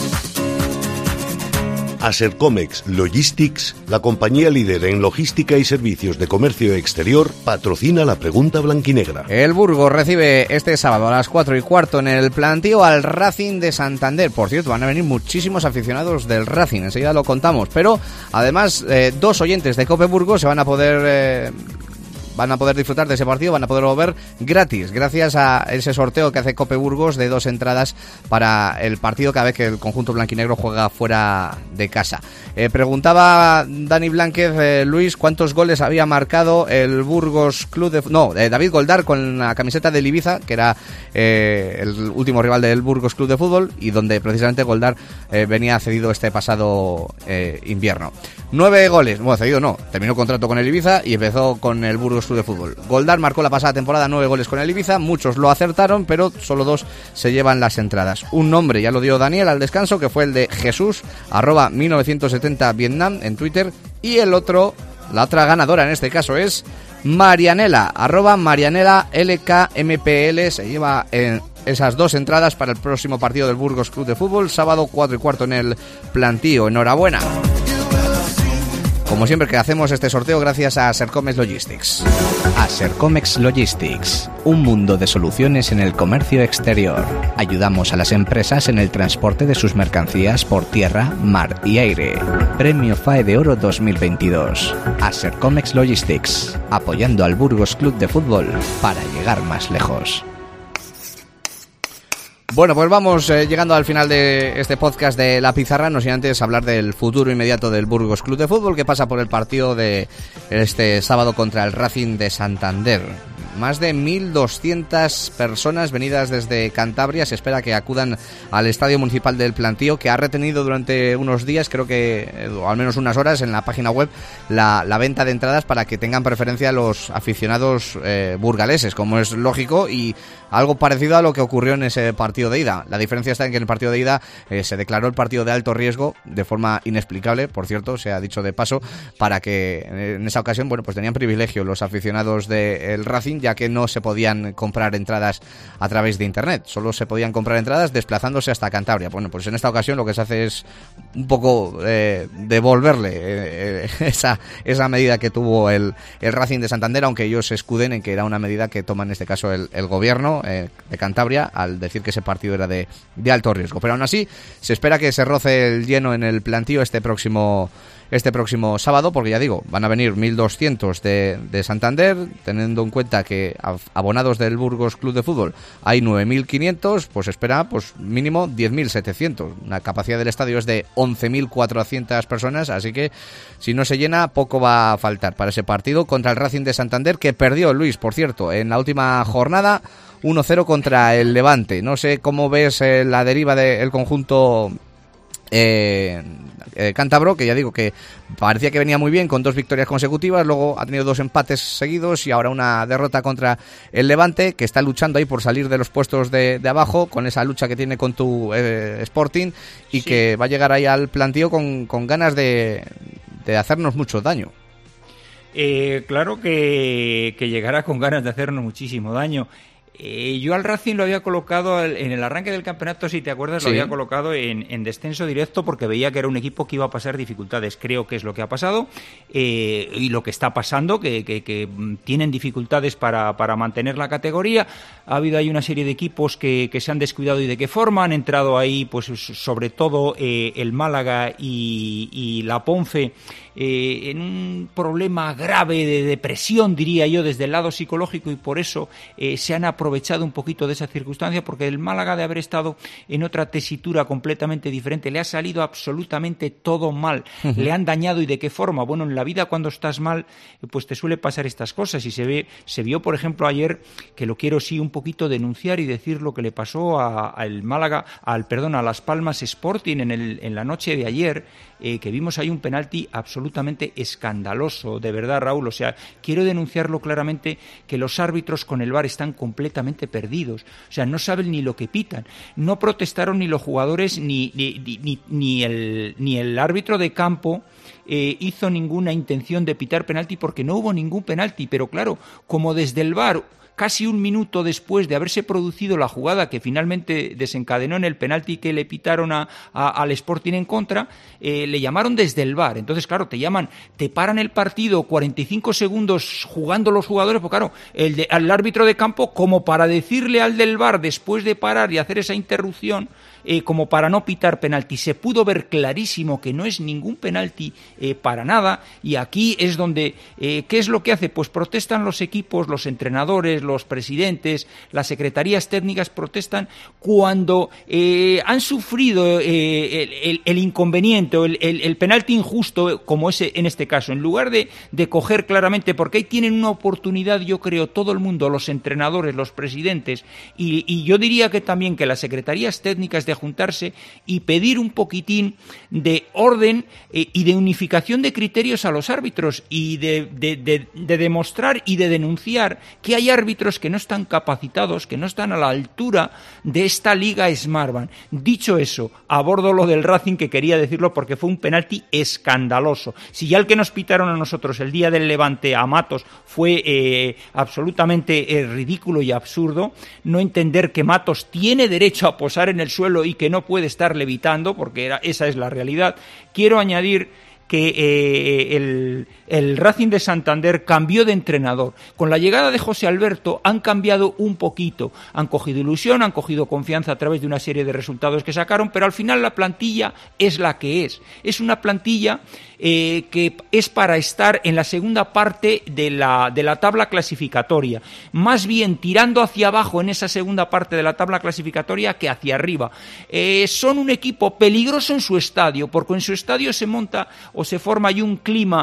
Asercomex Logistics, la compañía líder en logística y servicios de comercio exterior, patrocina la pregunta blanquinegra. El Burgos recibe este sábado a las 4:15 en el plantío al Racing de Santander. Por cierto, van a venir muchísimos aficionados del Racing, enseguida lo contamos, pero además 2 oyentes de Cope Burgos se van a poder disfrutar de ese partido, van a poderlo ver gratis, gracias a ese sorteo que hace Cope Burgos de 2 entradas para el partido cada vez que el conjunto blanquinegro juega fuera de casa. Preguntaba Dani Blánquez, Luis, ¿cuántos goles había marcado el Burgos Club de David Goldar con la camiseta del Ibiza, que era el último rival del Burgos Club de Fútbol, y donde precisamente Goldar venía cedido este pasado invierno? 9 goles, bueno, cedido no, terminó contrato con el Ibiza y empezó con el Burgos Club de Fútbol. Goldar marcó la pasada temporada 9 goles con el Ibiza, muchos lo acertaron, pero solo 2 se llevan las entradas. Un nombre ya lo dio Daniel al descanso, que fue el de Jesús, @1970 Vietnam en Twitter, y el otro La otra ganadora en este caso es Marianela, @MarianelaLKMPL. Se lleva en esas 2 entradas para el próximo partido del Burgos Club de Fútbol, sábado 4:15 en el Plantío. Enhorabuena. Como siempre que hacemos este sorteo gracias a Sercomex Logistics. Sercomex Logistics, un mundo de soluciones en el comercio exterior. Ayudamos a las empresas en el transporte de sus mercancías por tierra, mar y aire. Premio FAE de Oro 2022. Sercomex Logistics, apoyando al Burgos Club de Fútbol para llegar más lejos. Bueno, pues vamos llegando al final de este podcast de La Pizarra, no sin antes hablar del futuro inmediato del Burgos Club de Fútbol, que pasa por el partido de este sábado contra el Racing de Santander. Más de 1.200 personas venidas desde Cantabria se espera que acudan al Estadio Municipal del Plantío, que ha retenido durante unos días, creo que o al menos unas horas en la página web, la venta de entradas para que tengan preferencia los aficionados burgaleses, como es lógico, y algo parecido a lo que ocurrió en ese partido de ida. La diferencia está en que en el partido de ida se declaró el partido de alto riesgo de forma inexplicable, por cierto, se ha dicho de paso, para que en esa ocasión, bueno, pues tenían privilegio los aficionados del Racing, ya que no se podían comprar entradas a través de internet, solo se podían comprar entradas desplazándose hasta Cantabria. Bueno, pues en esta ocasión lo que se hace es un poco devolverle esa medida que tuvo el Racing de Santander, aunque ellos se escuden en que era una medida que toma en este caso el gobierno de Cantabria al decir que ese partido era de alto riesgo. Pero aún así se espera que se roce el lleno en el Plantío este próximo sábado, porque ya digo, van a venir 1.200 de Santander, teniendo en cuenta que abonados del Burgos Club de Fútbol hay 9.500, pues espera pues mínimo 10.700. La capacidad del estadio es de 11.400 personas, así que si no se llena, poco va a faltar para ese partido contra el Racing de Santander, que perdió, Luis, por cierto, en la última jornada 1-0 contra el Levante. No sé cómo ves la deriva del conjunto cántabro, que ya digo que parecía que venía muy bien con 2 victorias consecutivas, luego ha tenido 2 empates seguidos y ahora una derrota contra el Levante, que está luchando ahí por salir de los puestos de abajo, con esa lucha que tiene con tu Sporting, y sí, que va a llegar ahí al Plantío con ganas de hacernos mucho daño. Claro que llegará con ganas de hacernos muchísimo daño. Yo al Racing lo había colocado en el arranque del campeonato, si te acuerdas, lo había colocado en descenso directo, porque veía que era un equipo que iba a pasar dificultades. Creo que es lo que ha pasado y lo que está pasando, que tienen dificultades para mantener la categoría. Ha habido ahí una serie de equipos que se han descuidado, y de qué forma han entrado ahí, pues sobre todo el Málaga y la Ponfe, en un problema grave de depresión, diría yo, desde el lado psicológico, y por eso se han aprovechado un poquito de esa circunstancia, porque el Málaga, de haber estado en otra tesitura completamente diferente, le ha salido absolutamente todo mal. Uh-huh. Le han dañado, ¿y de qué forma? Bueno, en la vida cuando estás mal, pues te suele pasar estas cosas, y se vio, por ejemplo, ayer, que lo quiero sí un poquito denunciar y decir lo que le pasó al Málaga, a Las Palmas Sporting en la noche de ayer, que vimos ahí un penalti absolutamente escandaloso, de verdad, Raúl. O sea, quiero denunciarlo claramente, que los árbitros con el VAR están completamente perdidos. O sea, no saben ni lo que pitan. No protestaron ni los jugadores ni el árbitro de campo hizo ninguna intención de pitar penalti, porque no hubo ningún penalti. Pero claro, como desde el VAR, casi un minuto después de haberse producido la jugada que finalmente desencadenó en el penalti que le pitaron al Sporting en contra, le llamaron desde el VAR. Entonces, claro, te paran el partido 45 segundos jugando los jugadores, porque claro, al árbitro de campo, como para decirle al del VAR, después de parar y hacer esa interrupción, como para no pitar penalti. Se pudo ver clarísimo que no es ningún penalti para nada, y aquí es donde, ¿qué es lo que hace? Pues protestan los equipos, los entrenadores, los presidentes, las secretarías técnicas protestan cuando han sufrido el inconveniente o el penalti injusto, como ese en este caso, en lugar de coger claramente, porque ahí tienen una oportunidad, yo creo, todo el mundo, los entrenadores, los presidentes, y yo diría que también que las secretarías técnicas de juntarse y pedir un poquitín de orden y de unificación de criterios a los árbitros y de demostrar y de denunciar que hay árbitros que no están capacitados, que no están a la altura de esta Liga Smartbank. Dicho eso, abordo lo del Racing, que quería decirlo porque fue un penalti escandaloso. Si ya el que nos pitaron a nosotros el día del Levante a Matos fue absolutamente ridículo y absurdo, no entender que Matos tiene derecho a posar en el suelo y que no puede estar levitando, porque esa es la realidad. Quiero añadir que el Racing de Santander cambió de entrenador. Con la llegada de José Alberto han cambiado un poquito. Han cogido ilusión, han cogido confianza a través de una serie de resultados que sacaron, pero al final la plantilla es la que es. Es una plantilla que es para estar en la segunda parte de la tabla clasificatoria. Más bien tirando hacia abajo en esa segunda parte de la tabla clasificatoria que hacia arriba. Son un equipo peligroso en su estadio, porque en su estadio se monta o se forma ahí un clima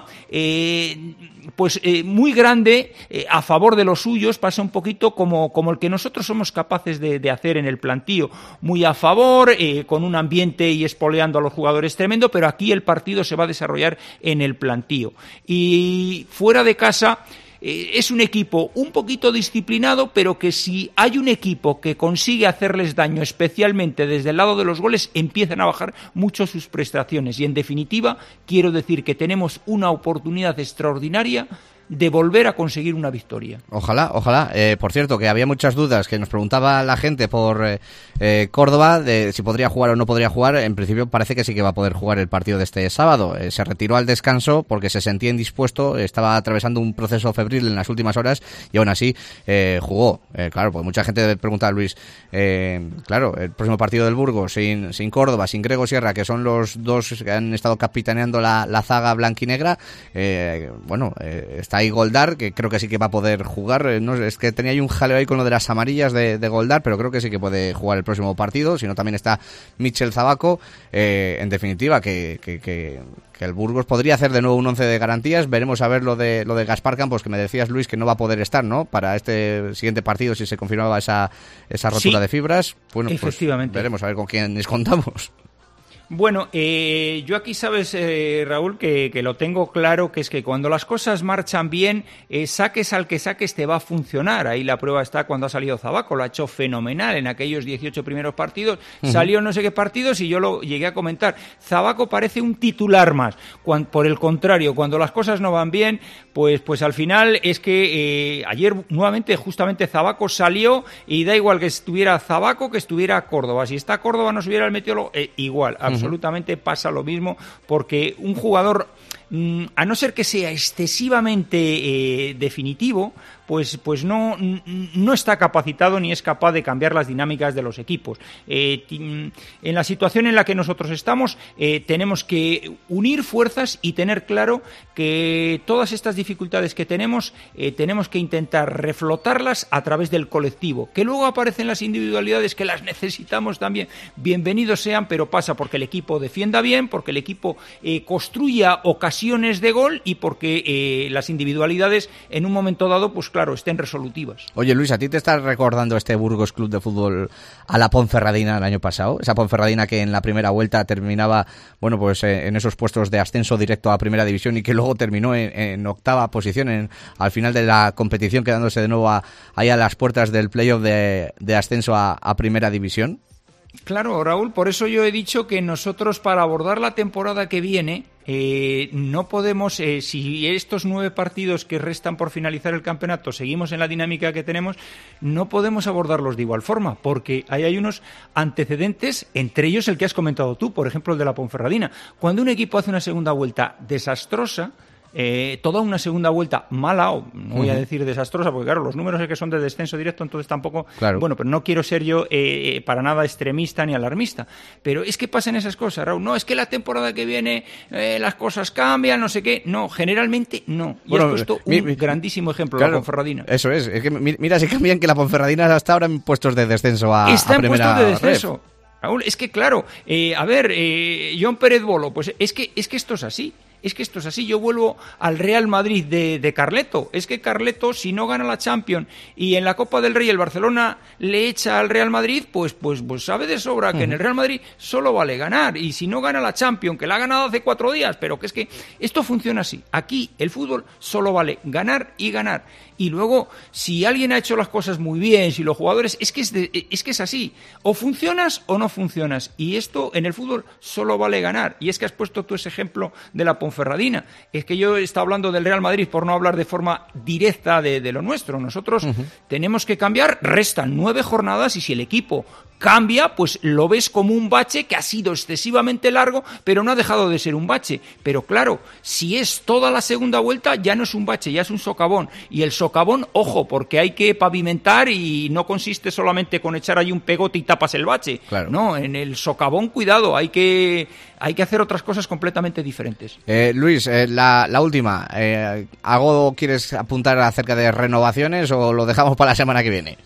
muy grande a favor de los suyos. Pasa un poquito como el que nosotros somos capaces de hacer en el plantío, muy a favor, con un ambiente y espoleando a los jugadores tremendo, pero aquí el partido se va a desarrollar en el plantío. Y fuera de casa es un equipo un poquito disciplinado, pero que si hay un equipo que consigue hacerles daño, especialmente desde el lado de los goles, empiezan a bajar mucho sus prestaciones. Y en definitiva, quiero decir que tenemos una oportunidad extraordinaria de volver a conseguir una victoria. Ojalá, ojalá. Por cierto, que había muchas dudas, que nos preguntaba la gente por Córdoba, de si podría jugar o no podría jugar. En principio parece que sí que va a poder jugar el partido de este sábado. Se retiró al descanso porque se sentía indispuesto, estaba atravesando un proceso febril en las últimas horas y aún así jugó. Claro, pues mucha gente pregunta a Luis, claro, el próximo partido del Burgos sin Córdoba, sin Grego Sierra, que son los dos que han estado capitaneando la zaga blanquinegra, está ahí Goldar, que creo que sí que va a poder jugar. No, es que tenía ahí un jaleo ahí con lo de las amarillas de Goldar, pero creo que sí que puede jugar el próximo partido. Si no, también está Michel Zabaco. En definitiva, que el Burgos podría hacer de nuevo un 11 de garantías. Veremos a ver lo de Gaspar Campos, que me decías, Luis, que no va a poder estar, ¿no?, para este siguiente partido, si se confirmaba esa rotura de fibras. Bueno, efectivamente, pues veremos a ver con quiénes contamos. Bueno, yo aquí sabes, Raúl, que lo tengo claro, que es que cuando las cosas marchan bien, saques al que saques te va a funcionar. Ahí la prueba está cuando ha salido Zabaco, lo ha hecho fenomenal en aquellos 18 primeros partidos. Salió no sé qué partidos y yo lo llegué a comentar. Zabaco parece un titular más. Por el contrario, cuando las cosas no van bien, pues al final es que ayer nuevamente justamente Zabaco salió y da igual que estuviera Zabaco que estuviera Córdoba. Si está Córdoba no subiera el meteorólogo, igual. Absolutamente pasa lo mismo, porque un jugador, a no ser que sea excesivamente definitivo, pues no está capacitado ni es capaz de cambiar las dinámicas de los equipos. En la situación en la que nosotros estamos, tenemos que unir fuerzas y tener claro que todas estas dificultades que tenemos que intentar reflotarlas a través del colectivo. Que luego aparecen las individualidades, que las necesitamos también, bienvenidos sean, pero pasa porque el equipo defienda bien, porque el equipo construya ocasiones de gol y porque las individualidades en un momento dado, pues claro, estén resolutivas. Oye, Luis, ¿a ti te está recordando este Burgos Club de Fútbol a la Ponferradina el año pasado? Esa Ponferradina que en la primera vuelta terminaba, bueno, pues en esos puestos de ascenso directo a Primera División y que luego terminó en octava posición al final de la competición, quedándose de nuevo ahí a las puertas del playoff de ascenso a Primera División. Claro, Raúl, por eso yo he dicho que nosotros, para abordar la temporada que viene, no podemos, si estos 9 partidos que restan por finalizar el campeonato seguimos en la dinámica que tenemos, no podemos abordarlos de igual forma, porque ahí hay unos antecedentes, entre ellos el que has comentado tú, por ejemplo el de la Ponferradina. Cuando un equipo hace una segunda vuelta desastrosa, toda una segunda vuelta mala, o no voy a decir desastrosa, porque claro, los números es que son de descenso directo, entonces tampoco, claro. Bueno, pero no quiero ser yo para nada extremista ni alarmista, pero es que pasan esas cosas, Raúl. No, es que la temporada que viene las cosas cambian, no sé qué. No, generalmente no. Y has puesto un grandísimo ejemplo, claro, la Ponferradina. Eso es que mira si cambian, que la Ponferradina hasta ahora en puestos de descenso a Está a primera. Está en puestos de descenso. Ref. Raúl, es que claro, John Pérez Bolo, pues es que esto es así. Es que esto es así. Yo vuelvo al Real Madrid de Carleto. Es que Carleto, si no gana la Champions y en la Copa del Rey el Barcelona le echa al Real Madrid, pues sabe de sobra que en el Real Madrid solo vale ganar. Y si no gana la Champions, que la ha ganado hace 4 días, pero que es que esto funciona así. Aquí el fútbol solo vale ganar y ganar. Y luego, si alguien ha hecho las cosas muy bien, si los jugadores... Es que es así. O funcionas o no funcionas. Y esto en el fútbol solo vale ganar. Y es que has puesto tú ese ejemplo de la Ponferradina. Es que yo estaba hablando del Real Madrid por no hablar de forma directa de lo nuestro. Nosotros tenemos que cambiar. Restan 9 jornadas y si el equipo cambia, pues lo ves como un bache que ha sido excesivamente largo, pero no ha dejado de ser un bache. Pero claro, si es toda la segunda vuelta, ya no es un bache, ya es un socavón. Y el socavón, ojo, porque hay que pavimentar y no consiste solamente con echar ahí un pegote y tapas el bache. Claro. No, en el socavón, cuidado, hay que hacer otras cosas completamente diferentes. Luis, la última. ¿Algo quieres apuntar acerca de renovaciones o lo dejamos para la semana que viene?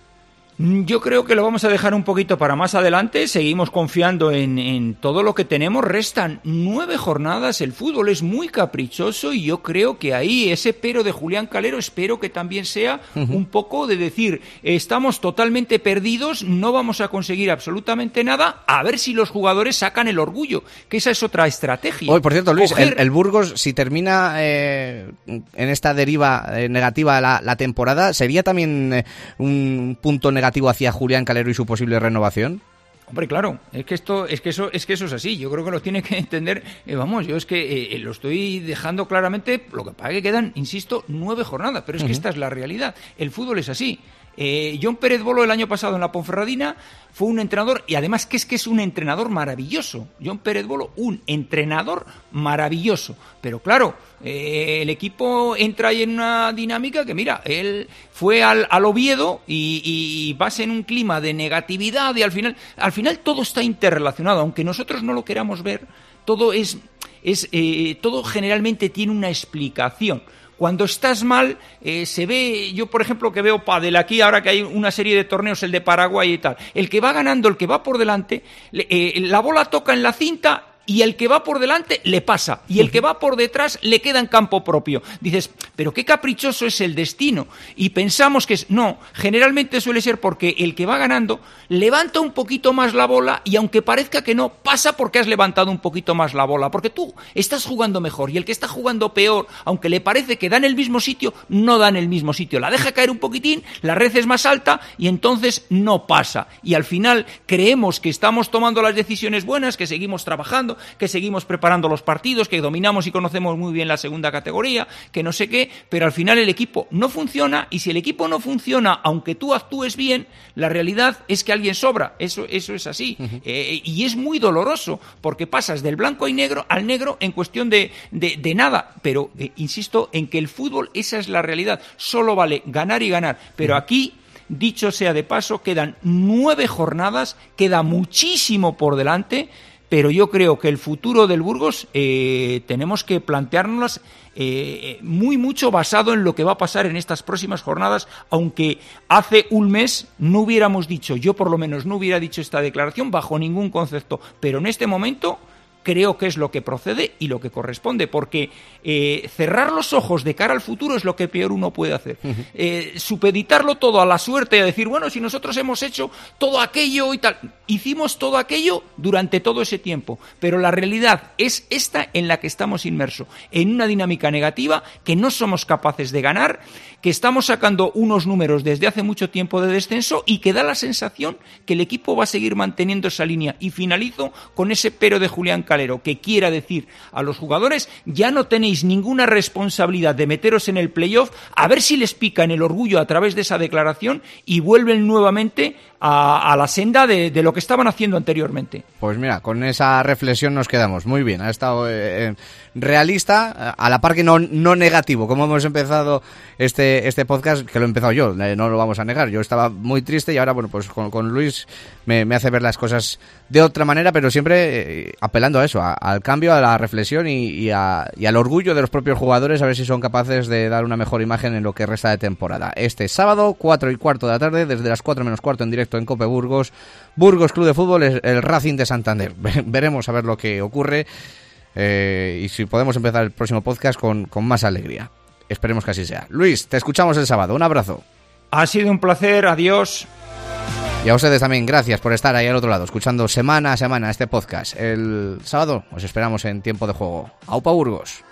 Yo creo que lo vamos a dejar un poquito para más adelante. Seguimos confiando en todo lo que tenemos. Restan 9 jornadas. El fútbol es muy caprichoso y yo creo que ahí ese pero de Julián Calero espero que también sea un poco de decir, estamos totalmente perdidos, no vamos a conseguir absolutamente nada, a ver si los jugadores sacan el orgullo, que esa es otra estrategia. Hoy, por cierto, Luis, el Burgos, si termina en esta deriva negativa la temporada, ¿sería también un punto negativo hacia Julián Calero y su posible renovación? Hombre, claro, es que eso es así. Yo creo que lo tiene que entender. Yo es que lo estoy dejando claramente. Lo que pasa es que quedan, insisto, 9 jornadas, pero es que esta es la realidad. El fútbol es así. John Pérez Bolo el año pasado en la Ponferradina fue un entrenador, y además que es un entrenador maravilloso. John Pérez Bolo, un entrenador maravilloso. Pero claro, el equipo entra ahí en una dinámica que, mira, él fue al Oviedo y vas en un clima de negatividad y al final todo está interrelacionado, aunque nosotros no lo queramos ver, todo todo generalmente tiene una explicación. Cuando estás mal, se ve, yo por ejemplo que veo pádel aquí, ahora que hay una serie de torneos, el de Paraguay y tal, el que va ganando, el que va por delante, la bola toca en la cinta y el que va por delante le pasa, y el que va por detrás le queda en campo propio. Dices, pero qué caprichoso es el destino, y pensamos que no, generalmente suele ser porque el que va ganando levanta un poquito más la bola, y aunque parezca que no, pasa porque has levantado un poquito más la bola, porque tú estás jugando mejor, y el que está jugando peor, aunque le parece que da en el mismo sitio, no da en el mismo sitio, la deja caer un poquitín, la red es más alta, y entonces no pasa, y al final creemos que estamos tomando las decisiones buenas, que seguimos trabajando, que seguimos preparando los partidos, que dominamos y conocemos muy bien la segunda categoría, que no sé qué, pero al final el equipo no funciona, y si el equipo no funciona, aunque tú actúes bien, la realidad es que alguien sobra, eso es así, y es muy doloroso, porque pasas del blanco al negro en cuestión de nada, pero insisto en que el fútbol, esa es la realidad, solo vale ganar y ganar, pero aquí, dicho sea de paso, quedan 9 jornadas, queda muchísimo por delante, pero yo creo que el futuro del Burgos tenemos que planteárnoslas mucho basado en lo que va a pasar en estas próximas jornadas, aunque hace un mes no hubiéramos dicho, yo por lo menos no hubiera dicho esta declaración bajo ningún concepto, pero en este momento creo que es lo que procede y lo que corresponde, porque cerrar los ojos de cara al futuro es lo que peor uno puede hacer. Supeditarlo todo a la suerte y a decir, bueno, si nosotros hemos hecho todo aquello y tal, hicimos todo aquello durante todo ese tiempo, pero la realidad es esta en la que estamos inmersos, en una dinámica negativa, que no somos capaces de ganar, que estamos sacando unos números desde hace mucho tiempo de descenso y que da la sensación que el equipo va a seguir manteniendo esa línea. Y finalizo con ese pero de Julián Calero, que quiera decir a los jugadores, ya no tenéis ninguna responsabilidad de meteros en el playoff, a ver si les pican el orgullo a través de esa declaración y vuelven nuevamente a la senda de lo que estaban haciendo anteriormente. Pues mira, con esa reflexión nos quedamos. Muy bien, ha estado realista, a la par que no negativo, como hemos empezado este podcast, que lo he empezado yo, no lo vamos a negar. Yo estaba muy triste y ahora, bueno, pues con Luis me hace ver las cosas de otra manera, pero siempre apelando a eso, al cambio, a la reflexión y al orgullo de los propios jugadores, a ver si son capaces de dar una mejor imagen en lo que resta de temporada. Este sábado, 4:15 de la tarde, desde las 4 menos cuarto en directo en COPE Burgos Club de Fútbol, el Racing de Santander. Veremos a ver lo que ocurre. y si podemos empezar el próximo podcast con más alegría. Esperemos que así sea. Luis, te escuchamos el sábado. Un abrazo. Ha sido un placer. Adiós. Y a ustedes también, gracias por estar ahí al otro lado, escuchando semana a semana este podcast. El sábado os esperamos en Tiempo de Juego. ¡Aupa Burgos!